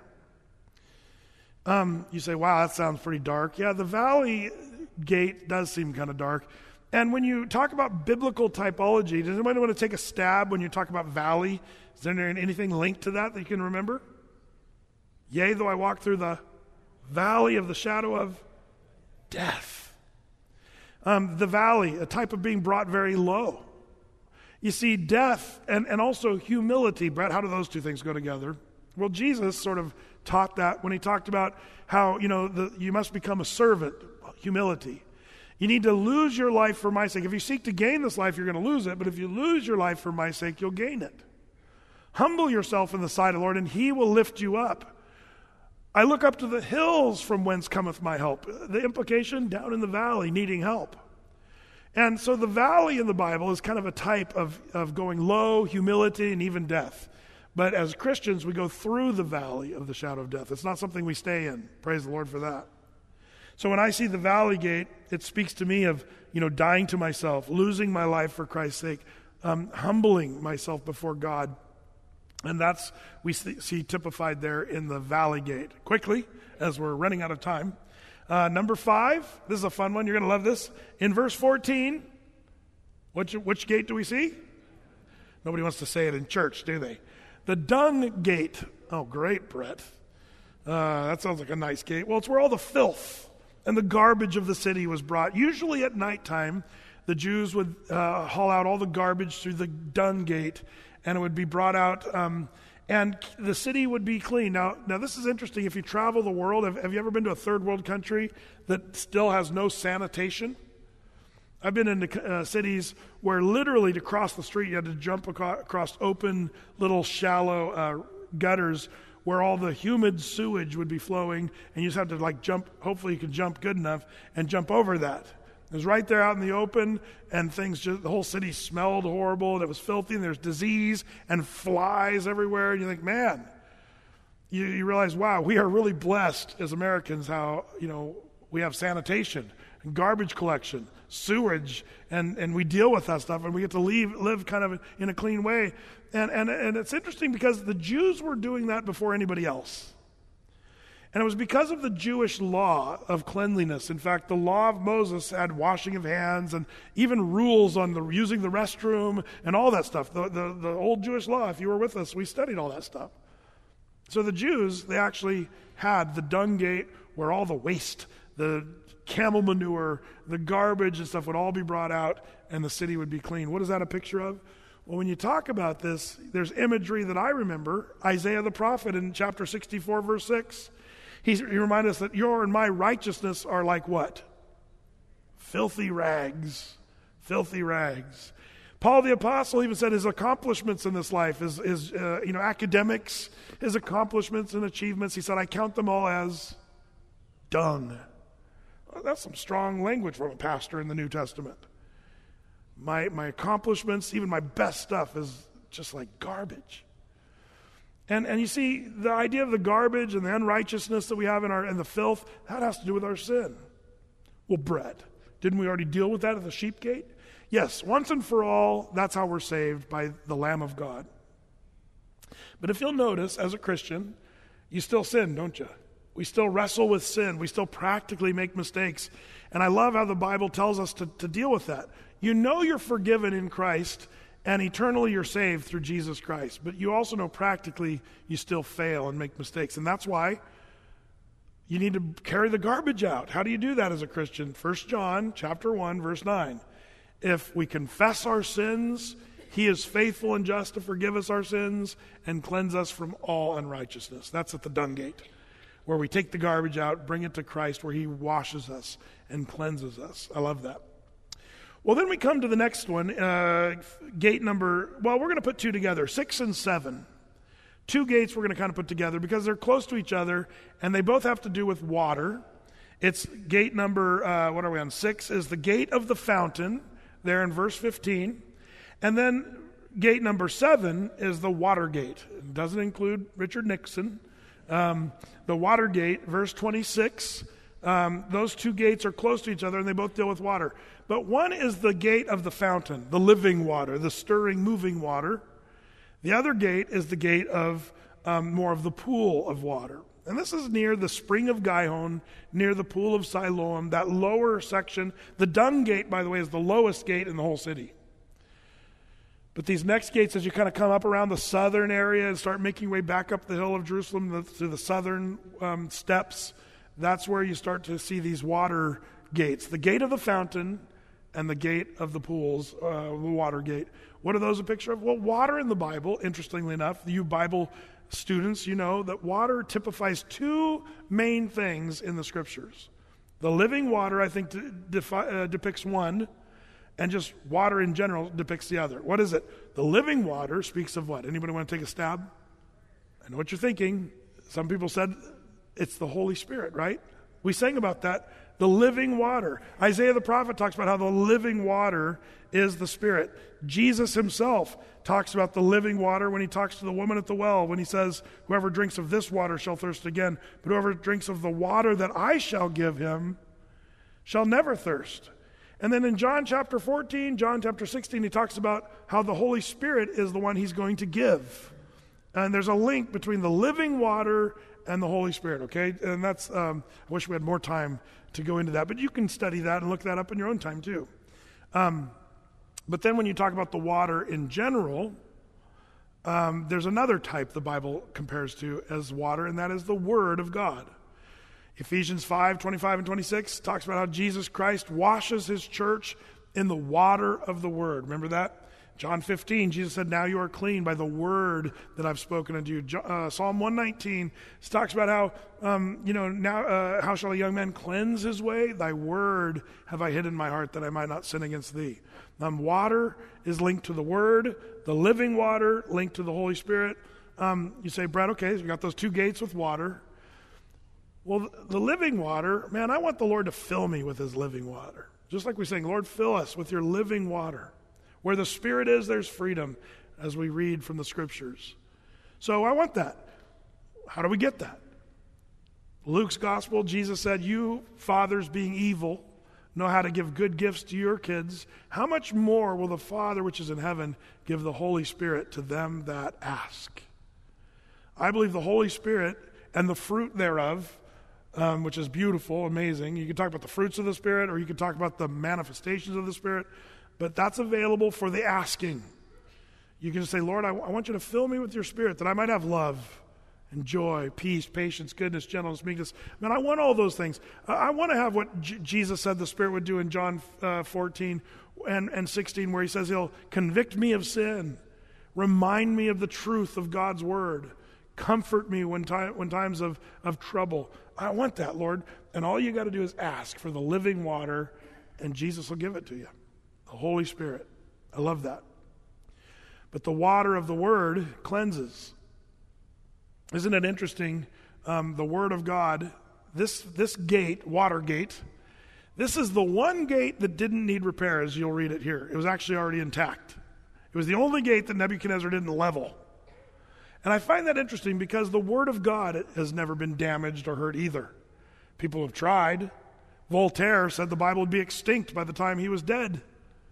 Um, you say, wow, that sounds pretty dark. Yeah, the valley gate does seem kind of dark. And when you talk about biblical typology, does anybody want to take a stab when you talk about valley? Is there anything linked to that that you can remember? Yea, though I walk through the valley of the shadow of death. Um, the valley, a type of being brought very low. You see, death and, and also humility. Brett, how do those two things go together? Well, Jesus sort of taught that when he talked about how, you know, the, you must become a servant, humility. You need to lose your life for my sake. If you seek to gain this life, you're going to lose it. But if you lose your life for my sake, you'll gain it. Humble yourself in the sight of the Lord, and he will lift you up. I look up to the hills from whence cometh my help. The implication, down in the valley, needing help. And so the valley in the Bible is kind of a type of, of going low, humility, and even death. But as Christians, we go through the valley of the shadow of death. It's not something we stay in. Praise the Lord for that. So when I see the valley gate, it speaks to me of, you know, dying to myself, losing my life for Christ's sake, um, humbling myself before God. And that's, we see, see typified there in the valley gate. Quickly, as we're running out of time. Uh, number five, this is a fun one. You're going to love this. In verse fourteen, which, which gate do we see? Nobody wants to say it in church, do they? The dung gate. Oh, great, Brett. Uh, that sounds like a nice gate. Well, it's where all the filth and the garbage of the city was brought. Usually at nighttime, the Jews would uh, haul out all the garbage through the dung gate, and it would be brought out, um, and the city would be clean. Now, now this is interesting. If you travel the world, have, have you ever been to a third world country that still has no sanitation? I've been into uh, cities where literally to cross the street, you had to jump aco- across open, little, shallow uh, gutters where all the humid sewage would be flowing, and you just have to like jump. Hopefully you can jump good enough and jump over that. It was right there out in the open, and things just, the whole city smelled horrible, and it was filthy, and there's disease and flies everywhere, and you think, man, you, you realize, wow, we are really blessed as Americans how, you know, we have sanitation and garbage collection, sewage, and, and we deal with that stuff, and we get to leave, live kind of in a clean way. And, and, and it's interesting because the Jews were doing that before anybody else. And it was because of the Jewish law of cleanliness. In fact, the law of Moses had washing of hands and even rules on the using the restroom and all that stuff. The, the, the old Jewish law, if you were with us, we studied all that stuff. So the Jews, they actually had the dung gate where all the waste, the camel manure, the garbage and stuff would all be brought out, and the city would be clean. What is that a picture of? Well, when you talk about this, there's imagery that I remember. Isaiah the prophet in chapter sixty-four, verse six. He, he reminded us that your and my righteousness are like what? Filthy rags. Filthy rags. Paul the apostle even said his accomplishments in this life, his, his uh, you know, academics, his accomplishments and achievements, he said, I count them all as dung. Well, that's some strong language from a pastor in the New Testament. My, my accomplishments, even my best stuff is just like garbage. And and you see, the idea of the garbage and the unrighteousness that we have in our and the filth, that has to do with our sin. Well, Brett, didn't we already deal with that at the sheep gate? Yes, once and for all, that's how we're saved, by the Lamb of God. But if you'll notice, as a Christian, you still sin, don't you? We still wrestle with sin. We still practically make mistakes. And I love how the Bible tells us to, to deal with that. You know you're forgiven in Christ, and eternally you're saved through Jesus Christ. But you also know practically you still fail and make mistakes. And that's why you need to carry the garbage out. How do you do that as a Christian? First John chapter one, verse nine. If we confess our sins, he is faithful and just to forgive us our sins and cleanse us from all unrighteousness. That's at the dung gate, where we take the garbage out, bring it to Christ, where he washes us and cleanses us. I love that. Well, then we come to the next one, uh, gate number, well, we're going to put two together, six and seven. Two gates we're going to kind of put together because they're close to each other, and they both have to do with water. It's gate number, uh, what are we on? Six is the gate of the fountain, there in verse fifteen. And then gate number seven is the water gate. It doesn't include Richard Nixon. Um, the water gate, verse twenty-six, um, those two gates are close to each other and they both deal with water. But one is the gate of the fountain, the living water, the stirring, moving water. The other gate is the gate of um, more of the pool of water. And this is near the spring of Gihon, near the pool of Siloam, that lower section. The dung gate, by the way, is the lowest gate in the whole city. But these next gates, as you kind of come up around the southern area and start making your way back up the hill of Jerusalem to the southern um, steps, that's where you start to see these water gates. The gate of the fountain and the gate of the pools, uh, the water gate. What are those a picture of? Well, water in the Bible, interestingly enough, you Bible students, you know that water typifies two main things in the Scriptures. The living water, I think, defi- uh, depicts one, and just water in general depicts the other. What is it? The living water speaks of what? Anybody want to take a stab? I know what you're thinking. Some people said it's the Holy Spirit, right? We sang about that. The living water. Isaiah the prophet talks about how the living water is the Spirit. Jesus himself talks about the living water when he talks to the woman at the well, when he says, whoever drinks of this water shall thirst again, but whoever drinks of the water that I shall give him shall never thirst. And then in John chapter fourteen, John chapter sixteen, he talks about how the Holy Spirit is the one he's going to give. And there's a link between the living water and the Holy Spirit, okay? And that's, um, I wish we had more time to go into that, but you can study that and look that up in your own time too. Um, but then when you talk about the water in general, um, there's another type the Bible compares to as water, and that is the Word of God. Ephesians five, twenty-five and twenty-six talks about how Jesus Christ washes his church in the water of the Word. Remember that? John fifteen, Jesus said, now you are clean by the word that I've spoken unto you. Uh, Psalm one nineteen talks about how, um, you know, now uh, how shall a young man cleanse his way? Thy word have I hid in my heart that I might not sin against thee. Um, water is linked to the word, the living water linked to the Holy Spirit. Um, you say, Brett, okay, so we got those two gates with water. Well, the living water, man, I want the Lord to fill me with his living water. Just like we sing, Lord, fill us with your living water. Where the Spirit is, there's freedom, as we read from the Scriptures. So I want that. How do we get that? Luke's gospel, Jesus said, you fathers being evil know how to give good gifts to your kids. How much more will the Father which is in heaven give the Holy Spirit to them that ask? I believe the Holy Spirit and the fruit thereof, um, which is beautiful, amazing. You can talk about the fruits of the Spirit, or you can talk about the manifestations of the Spirit. But that's available for the asking. You can just say, Lord, I, w- I want you to fill me with your Spirit that I might have love and joy, peace, patience, goodness, gentleness, meekness. Man, I want all those things. Uh, I want to have what J- Jesus said the Spirit would do in John uh, fourteen and, and sixteen, where he says he'll convict me of sin, remind me of the truth of God's word, comfort me when, time, when times of, of trouble. I want that, Lord. And all you got to do is ask for the living water, and Jesus will give it to you. The Holy Spirit. I love that. But the water of the Word cleanses. Isn't it interesting? Um, the Word of God, this, this gate, water gate, this is the one gate that didn't need repair, as you'll read it here. It was actually already intact. It was the only gate that Nebuchadnezzar didn't level. And I find that interesting because the Word of God has never been damaged or hurt either. People have tried. Voltaire said the Bible would be extinct by the time he was dead.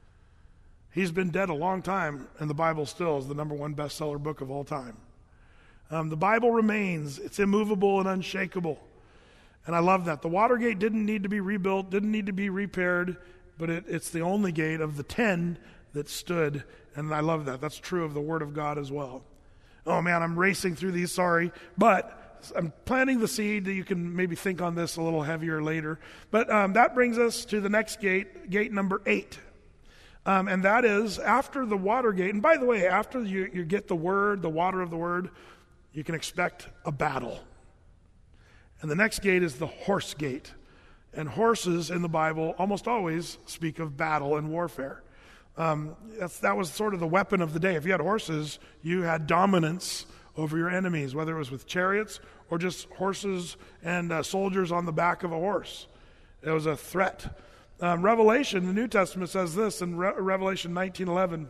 He's been dead a long time, and the Bible still is the number one bestseller book of all time. Um, the Bible remains. It's immovable and unshakable. And I love that. The water gate didn't need to be rebuilt, didn't need to be repaired, but it, it's the only gate of the ten that stood, and I love that. That's true of the Word of God as well. Oh, man, I'm racing through these, sorry, but I'm planting the seed that you can maybe think on this a little heavier later. But um, that brings us to the next gate, gate number eight. Um, and that is after the water gate. And by the way, after you, you get the word, the water of the word, you can expect a battle. And the next gate is the horse gate. And horses in the Bible almost always speak of battle and warfare. Um, that's, that was sort of the weapon of the day. If you had horses, you had dominance over your enemies, whether it was with chariots or just horses and uh, soldiers on the back of a horse. It was a threat. Um, Revelation, the New Testament says this in Re- Revelation nineteen eleven.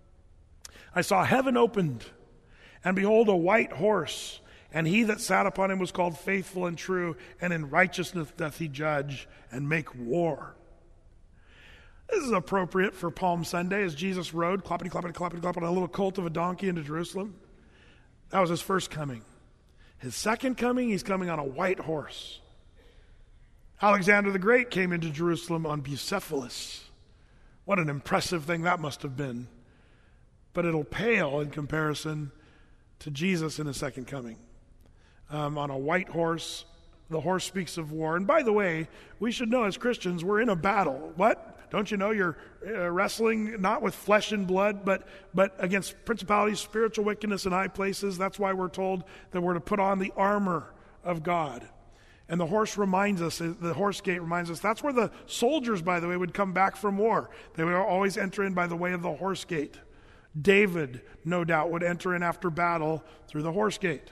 I saw heaven opened, and behold, a white horse, and he that sat upon him was called Faithful and True, and in righteousness doth he judge and make war. This is appropriate for Palm Sunday as Jesus rode, cloppity, cloppity, cloppity, cloppity, on a little colt of a donkey into Jerusalem. That was his first coming. His second coming, he's coming on a white horse. Alexander the Great came into Jerusalem on Bucephalus. What an impressive thing that must have been. But it'll pale in comparison to Jesus in his second coming. Um, on a white horse, the horse speaks of war. And by the way, we should know as Christians, we're in a battle. What? Don't you know you're uh, wrestling not with flesh and blood, but but against principalities, spiritual wickedness in high places? That's why we're told that we're to put on the armor of God. And the horse reminds us, the horse gate reminds us, that's where the soldiers, by the way, would come back from war. They would always enter in by the way of the horse gate. David, no doubt, would enter in after battle through the horse gate.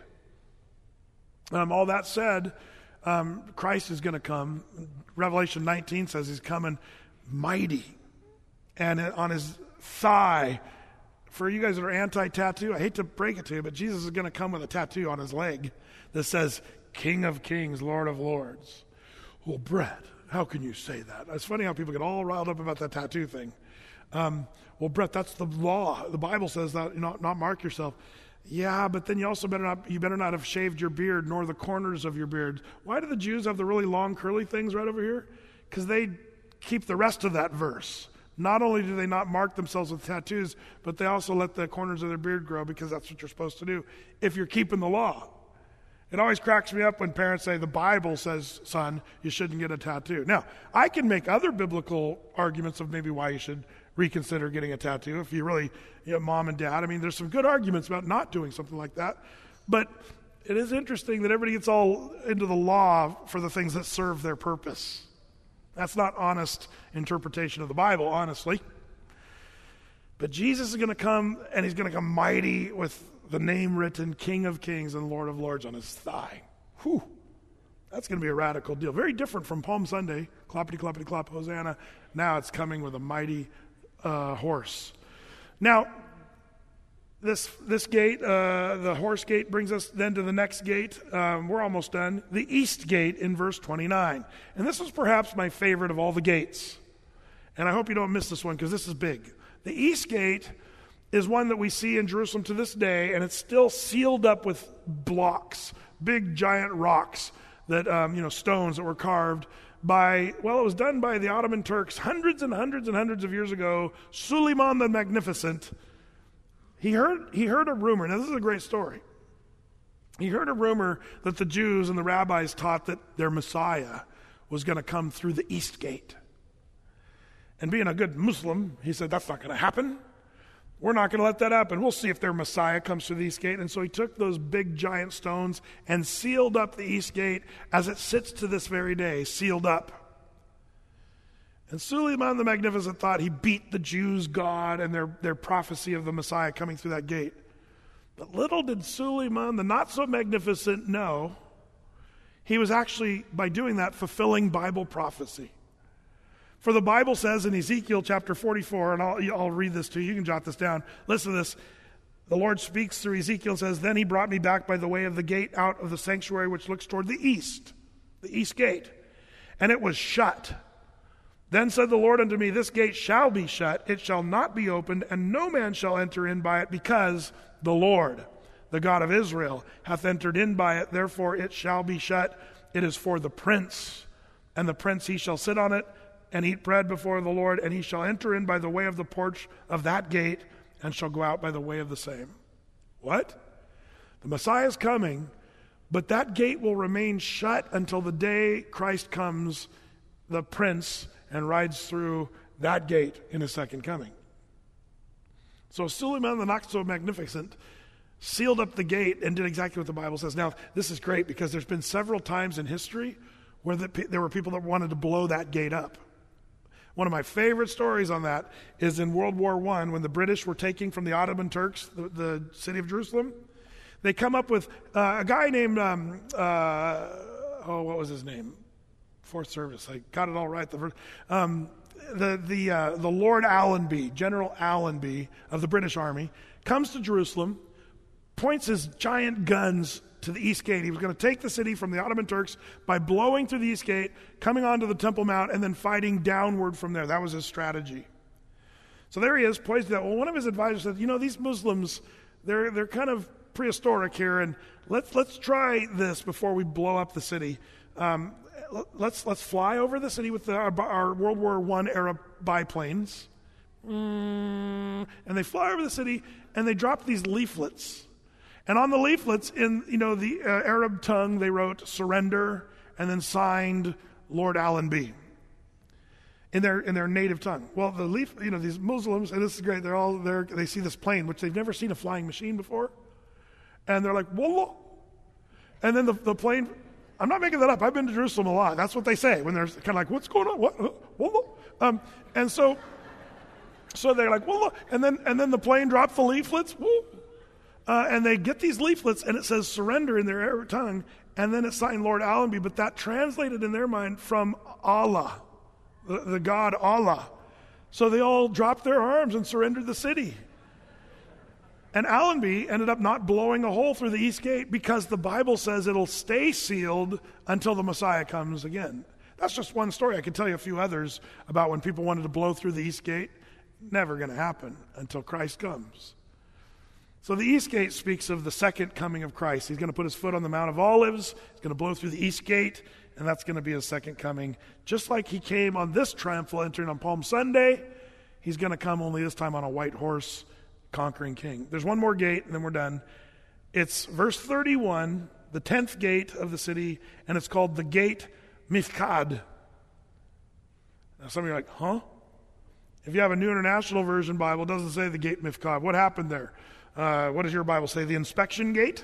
Um, all that said, um, Christ is going to come. Revelation nineteen says he's coming mighty. And on his thigh, for you guys that are anti-tattoo, I hate to break it to you, but Jesus is going to come with a tattoo on his leg that says, King of Kings, Lord of Lords. Well, Brett, how can you say that? It's funny how people get all riled up about that tattoo thing. Um, well, Brett, that's the law. The Bible says that, you know, not mark yourself. Yeah, but then you also better not, you better not have shaved your beard nor the corners of your beard. Why do the Jews have the really long curly things right over here? Because they keep the rest of that verse. Not only do they not mark themselves with tattoos, but they also let the corners of their beard grow because that's what you're supposed to do if you're keeping the law. It always cracks me up when parents say, the Bible says, son, you shouldn't get a tattoo. Now, I can make other biblical arguments of maybe why you should reconsider getting a tattoo if you really, you know, mom and dad. I mean, there's some good arguments about not doing something like that. But it is interesting that everybody gets all into the law for the things that serve their purpose. That's not honest interpretation of the Bible, honestly. But Jesus is going to come, and he's going to come mighty with the name written, King of Kings and Lord of Lords on his thigh. Whew. That's going to be a radical deal. Very different from Palm Sunday, cloppity, cloppity, clop, Hosanna. Now it's coming with a mighty uh, horse. Now, this this gate, uh, the horse gate, brings us then to the next gate. Um, we're almost done. The east gate in verse twenty-nine. And this is perhaps my favorite of all the gates. And I hope you don't miss this one because this is big. The east gate is one that we see in Jerusalem to this day, and it's still sealed up with blocks, big giant rocks, that um, you know, stones that were carved by, well, it was done by the Ottoman Turks hundreds and hundreds and hundreds of years ago. Suleiman the Magnificent, he heard, he heard a rumor. Now, this is a great story. He heard a rumor that the Jews and the rabbis taught that their Messiah was going to come through the east gate. And being a good Muslim, he said, that's not going to happen. We're not going to let that happen. We'll see if their Messiah comes through the east gate. And so he took those big giant stones and sealed up the east gate as it sits to this very day, sealed up. And Suleiman the Magnificent thought he beat the Jews' God and their, their prophecy of the Messiah coming through that gate. But little did Suleiman the not so magnificent know, he was actually, by doing that, fulfilling Bible prophecy. For the Bible says in Ezekiel chapter forty-four, and I'll, I'll read this to you, you can jot this down. Listen to this. The Lord speaks through Ezekiel and says, then he brought me back by the way of the gate out of the sanctuary which looks toward the east, the east gate. And it was shut. Then said the Lord unto me, this gate shall be shut, it shall not be opened, and no man shall enter in by it, because the Lord, the God of Israel, hath entered in by it. Therefore it shall be shut. It is for the prince, and the prince he shall sit on it, and eat bread before the Lord, and he shall enter in by the way of the porch of that gate, and shall go out by the way of the same. What? The Messiah is coming, but that gate will remain shut until the day Christ comes, the prince, and rides through that gate in his second coming. So Suleiman the not so magnificent sealed up the gate and did exactly what the Bible says. Now, this is great because there's been several times in history where the, there were people that wanted to blow that gate up. One of my favorite stories on that is in World War One, when the British were taking from the Ottoman Turks the, the city of Jerusalem. They come up with uh, a guy named, um, uh, oh, what was his name? fourth service. I got it all right. The ver- um, the the uh, the Lord Allenby, General Allenby of the British Army, comes to Jerusalem, points his giant guns to the east gate. He was going to take the city from the Ottoman Turks by blowing through the east gate, coming onto the Temple Mount, and then fighting downward from there. That was his strategy. So there he is, poised to that. Well, one of his advisors said, you know, these Muslims, they're they're kind of prehistoric here, and let's let's try this before we blow up the city. Um, let's let's fly over the city with the, our, our World War One era biplanes, mm, and they fly over the city, and they drop these leaflets. And on the leaflets, in you know the uh, Arab tongue, they wrote "surrender" and then signed Lord Allenby in their in their native tongue. Well, the leaf, you know, these Muslims, and this is great. They're all there. They see this plane, which they've never seen a flying machine before, and they're like, "Wallah!" And then the the plane. I'm not making that up. I've been to Jerusalem a lot. That's what they say when they're kind of like, "What's going on? What? Wallah?" Um, and so, so they're like, "Wallah!" And then and then the plane dropped the leaflets. Woo. Uh, and they get these leaflets, and it says surrender in their Arab tongue, and then it's signed Lord Allenby, but that translated in their mind from Allah, the, the God Allah. So they all dropped their arms and surrendered the city. And Allenby ended up not blowing a hole through the east gate because the Bible says it'll stay sealed until the Messiah comes again. That's just one story. I could tell you a few others about when people wanted to blow through the east gate. Never going to happen until Christ comes. So the east gate speaks of the second coming of Christ. He's going to put his foot on the Mount of Olives. He's going to blow through the east gate, and that's going to be his second coming. Just like he came on this triumphal entry on Palm Sunday, he's going to come only this time on a white horse, conquering king. There's one more gate, and then we're done. It's verse thirty-one, the tenth gate of the city, and it's called the Gate Mifkad. Now some of you are like, huh? If you have a New International Version Bible, it doesn't say the Gate Mifkad. What happened there? Uh, what does your Bible say? The inspection gate?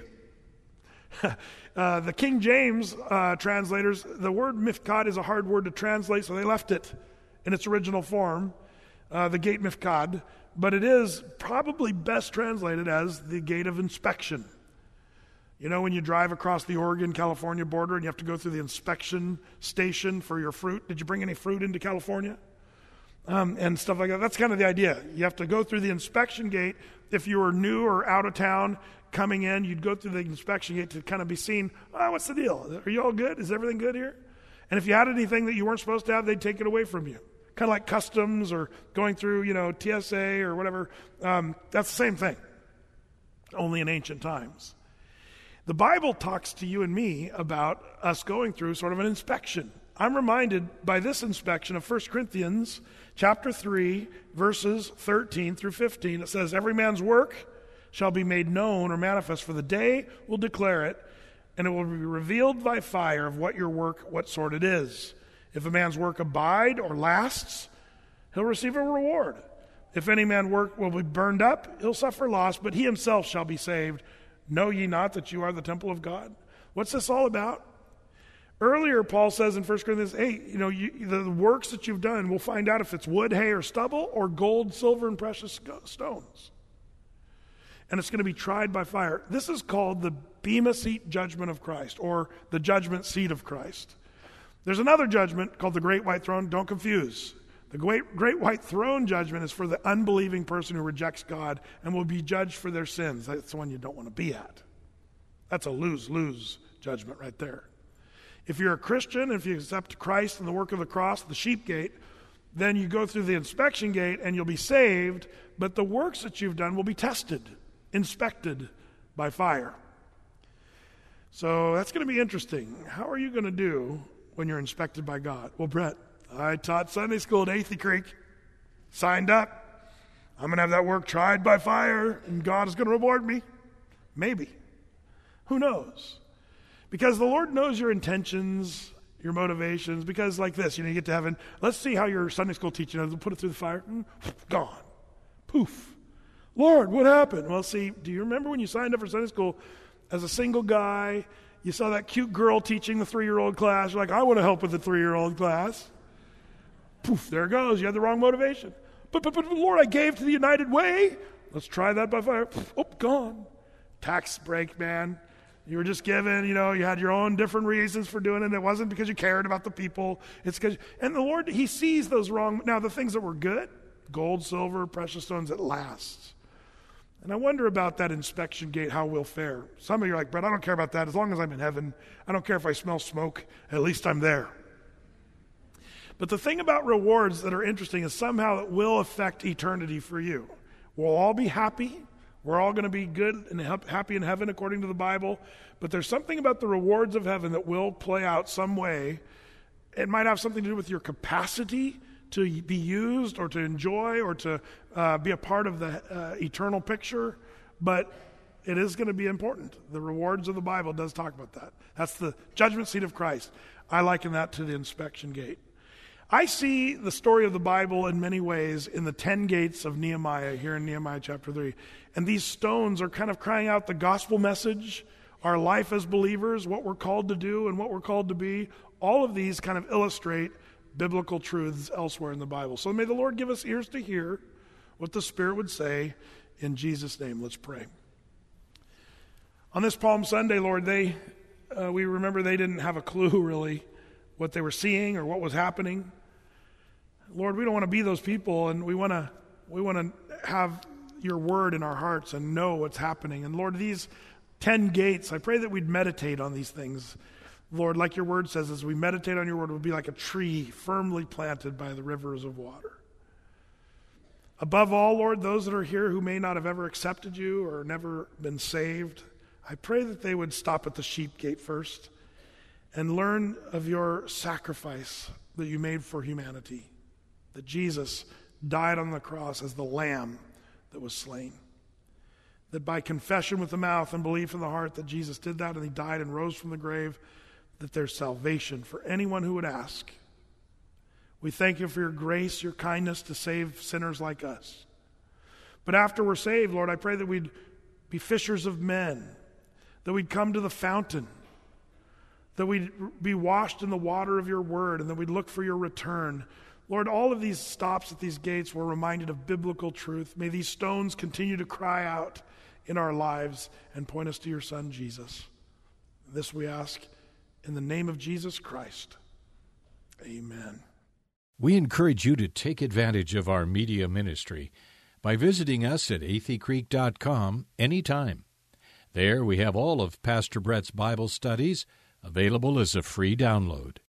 uh, the King James uh, translators, the word mifkad is a hard word to translate, so they left it in its original form, uh, the gate mifkad, but it is probably best translated as the gate of inspection. You know, when you drive across the Oregon-California border and you have to go through the inspection station for your fruit. Did you bring any fruit into California? Um, and stuff like that. That's kind of the idea. You have to go through the inspection gate. If you were new or out of town coming in, you'd go through the inspection gate to kind of be seen. Oh, what's the deal? Are you all good? Is everything good here? And if you had anything that you weren't supposed to have, they'd take it away from you. Kind of like customs or going through, you know, T S A or whatever. Um, that's the same thing, only in ancient times. The Bible talks to you and me about us going through sort of an inspection. I'm reminded by this inspection of First Corinthians chapter three, verses thirteen through fifteen. It says, every man's work shall be made known or manifest, for the day will declare it, and it will be revealed by fire of what your work, what sort it is. If a man's work abide or lasts, he'll receive a reward. If any man work will be burned up, he'll suffer loss, but he himself shall be saved. Know ye not that you are the temple of God? What's this all about? Earlier, Paul says in First Corinthians, hey, you know, you, the works that you've done, we'll find out if it's wood, hay, or stubble, or gold, silver, and precious stones. And it's going to be tried by fire. This is called the Bema Seat judgment of Christ, or the judgment seat of Christ. There's another judgment called the Great White Throne. Don't confuse. The great, great White Throne judgment is for the unbelieving person who rejects God and will be judged for their sins. That's the one you don't want to be at. That's a lose-lose judgment right there. If you're a Christian, if you accept Christ and the work of the cross, the sheep gate, then you go through the inspection gate and you'll be saved, but the works that you've done will be tested, inspected by fire. So that's going to be interesting. How are you going to do when you're inspected by God? Well, Brett, I taught Sunday school at Athey Creek, signed up. I'm going to have that work tried by fire, and God is going to reward me. Maybe. Who knows? Because the Lord knows your intentions, your motivations. Because like this, you know, you get to heaven. Let's see how your Sunday school teaching is. We'll put it through the fire. Mm, gone. Poof. Lord, what happened? Well, see, do you remember when you signed up for Sunday school as a single guy? You saw that cute girl teaching the three-year-old class. You're like, I want to help with the three-year-old class. Poof, there it goes. You had the wrong motivation. But, but, but, Lord, I gave to the United Way. Let's try that by fire. Poof, oh, gone. Tax break, man. You were just given, you know, you had your own different reasons for doing it. It wasn't because you cared about the people. It's because, and the Lord, he sees those wrong. Now, the things that were good, gold, silver, precious stones, it lasts. And I wonder about that inspection gate, how we'll fare. Some of you are like, Brett, I don't care about that. As long as I'm in heaven, I don't care if I smell smoke. At least I'm there. But the thing about rewards that are interesting is somehow it will affect eternity for you. We'll all be happy. We're all going to be good and happy in heaven according to the Bible. But there's something about the rewards of heaven that will play out some way. It might have something to do with your capacity to be used or to enjoy or to uh, be a part of the uh, eternal picture. But it is going to be important. The rewards of the Bible does talk about that. That's the judgment seat of Christ. I liken that to the inspection gate. I see the story of the Bible in many ways in the ten gates of Nehemiah here in Nehemiah chapter three. And these stones are kind of crying out the gospel message, our life as believers, what we're called to do and what we're called to be. All of these kind of illustrate biblical truths elsewhere in the Bible. So may the Lord give us ears to hear what the Spirit would say. In Jesus' name, let's pray. On this Palm Sunday, Lord, they uh, we remember they didn't have a clue really what they were seeing or what was happening. Lord, we don't want to be those people, and we want to we want to have your word in our hearts and know what's happening. And Lord, these ten gates, I pray that we'd meditate on these things. Lord, like your word says, as we meditate on your word, we'll be like a tree firmly planted by the rivers of water. Above all, Lord, those that are here who may not have ever accepted you or never been saved, I pray that they would stop at the sheep gate first and learn of your sacrifice that you made for humanity, that Jesus died on the cross as the lamb that was slain, that by confession with the mouth and belief in the heart that Jesus did that and he died and rose from the grave, that there's salvation for anyone who would ask. We thank you for your grace, your kindness to save sinners like us. But after we're saved, Lord, I pray that we'd be fishers of men, that we'd come to the fountain, that we'd be washed in the water of your word, and that we'd look for your return. Lord, all of these stops at these gates were reminded of biblical truth. May these stones continue to cry out in our lives and point us to your Son, Jesus. This we ask in the name of Jesus Christ. Amen. We encourage you to take advantage of our media ministry by visiting us at athey creek dot com anytime. There we have all of Pastor Brett's Bible studies available as a free download.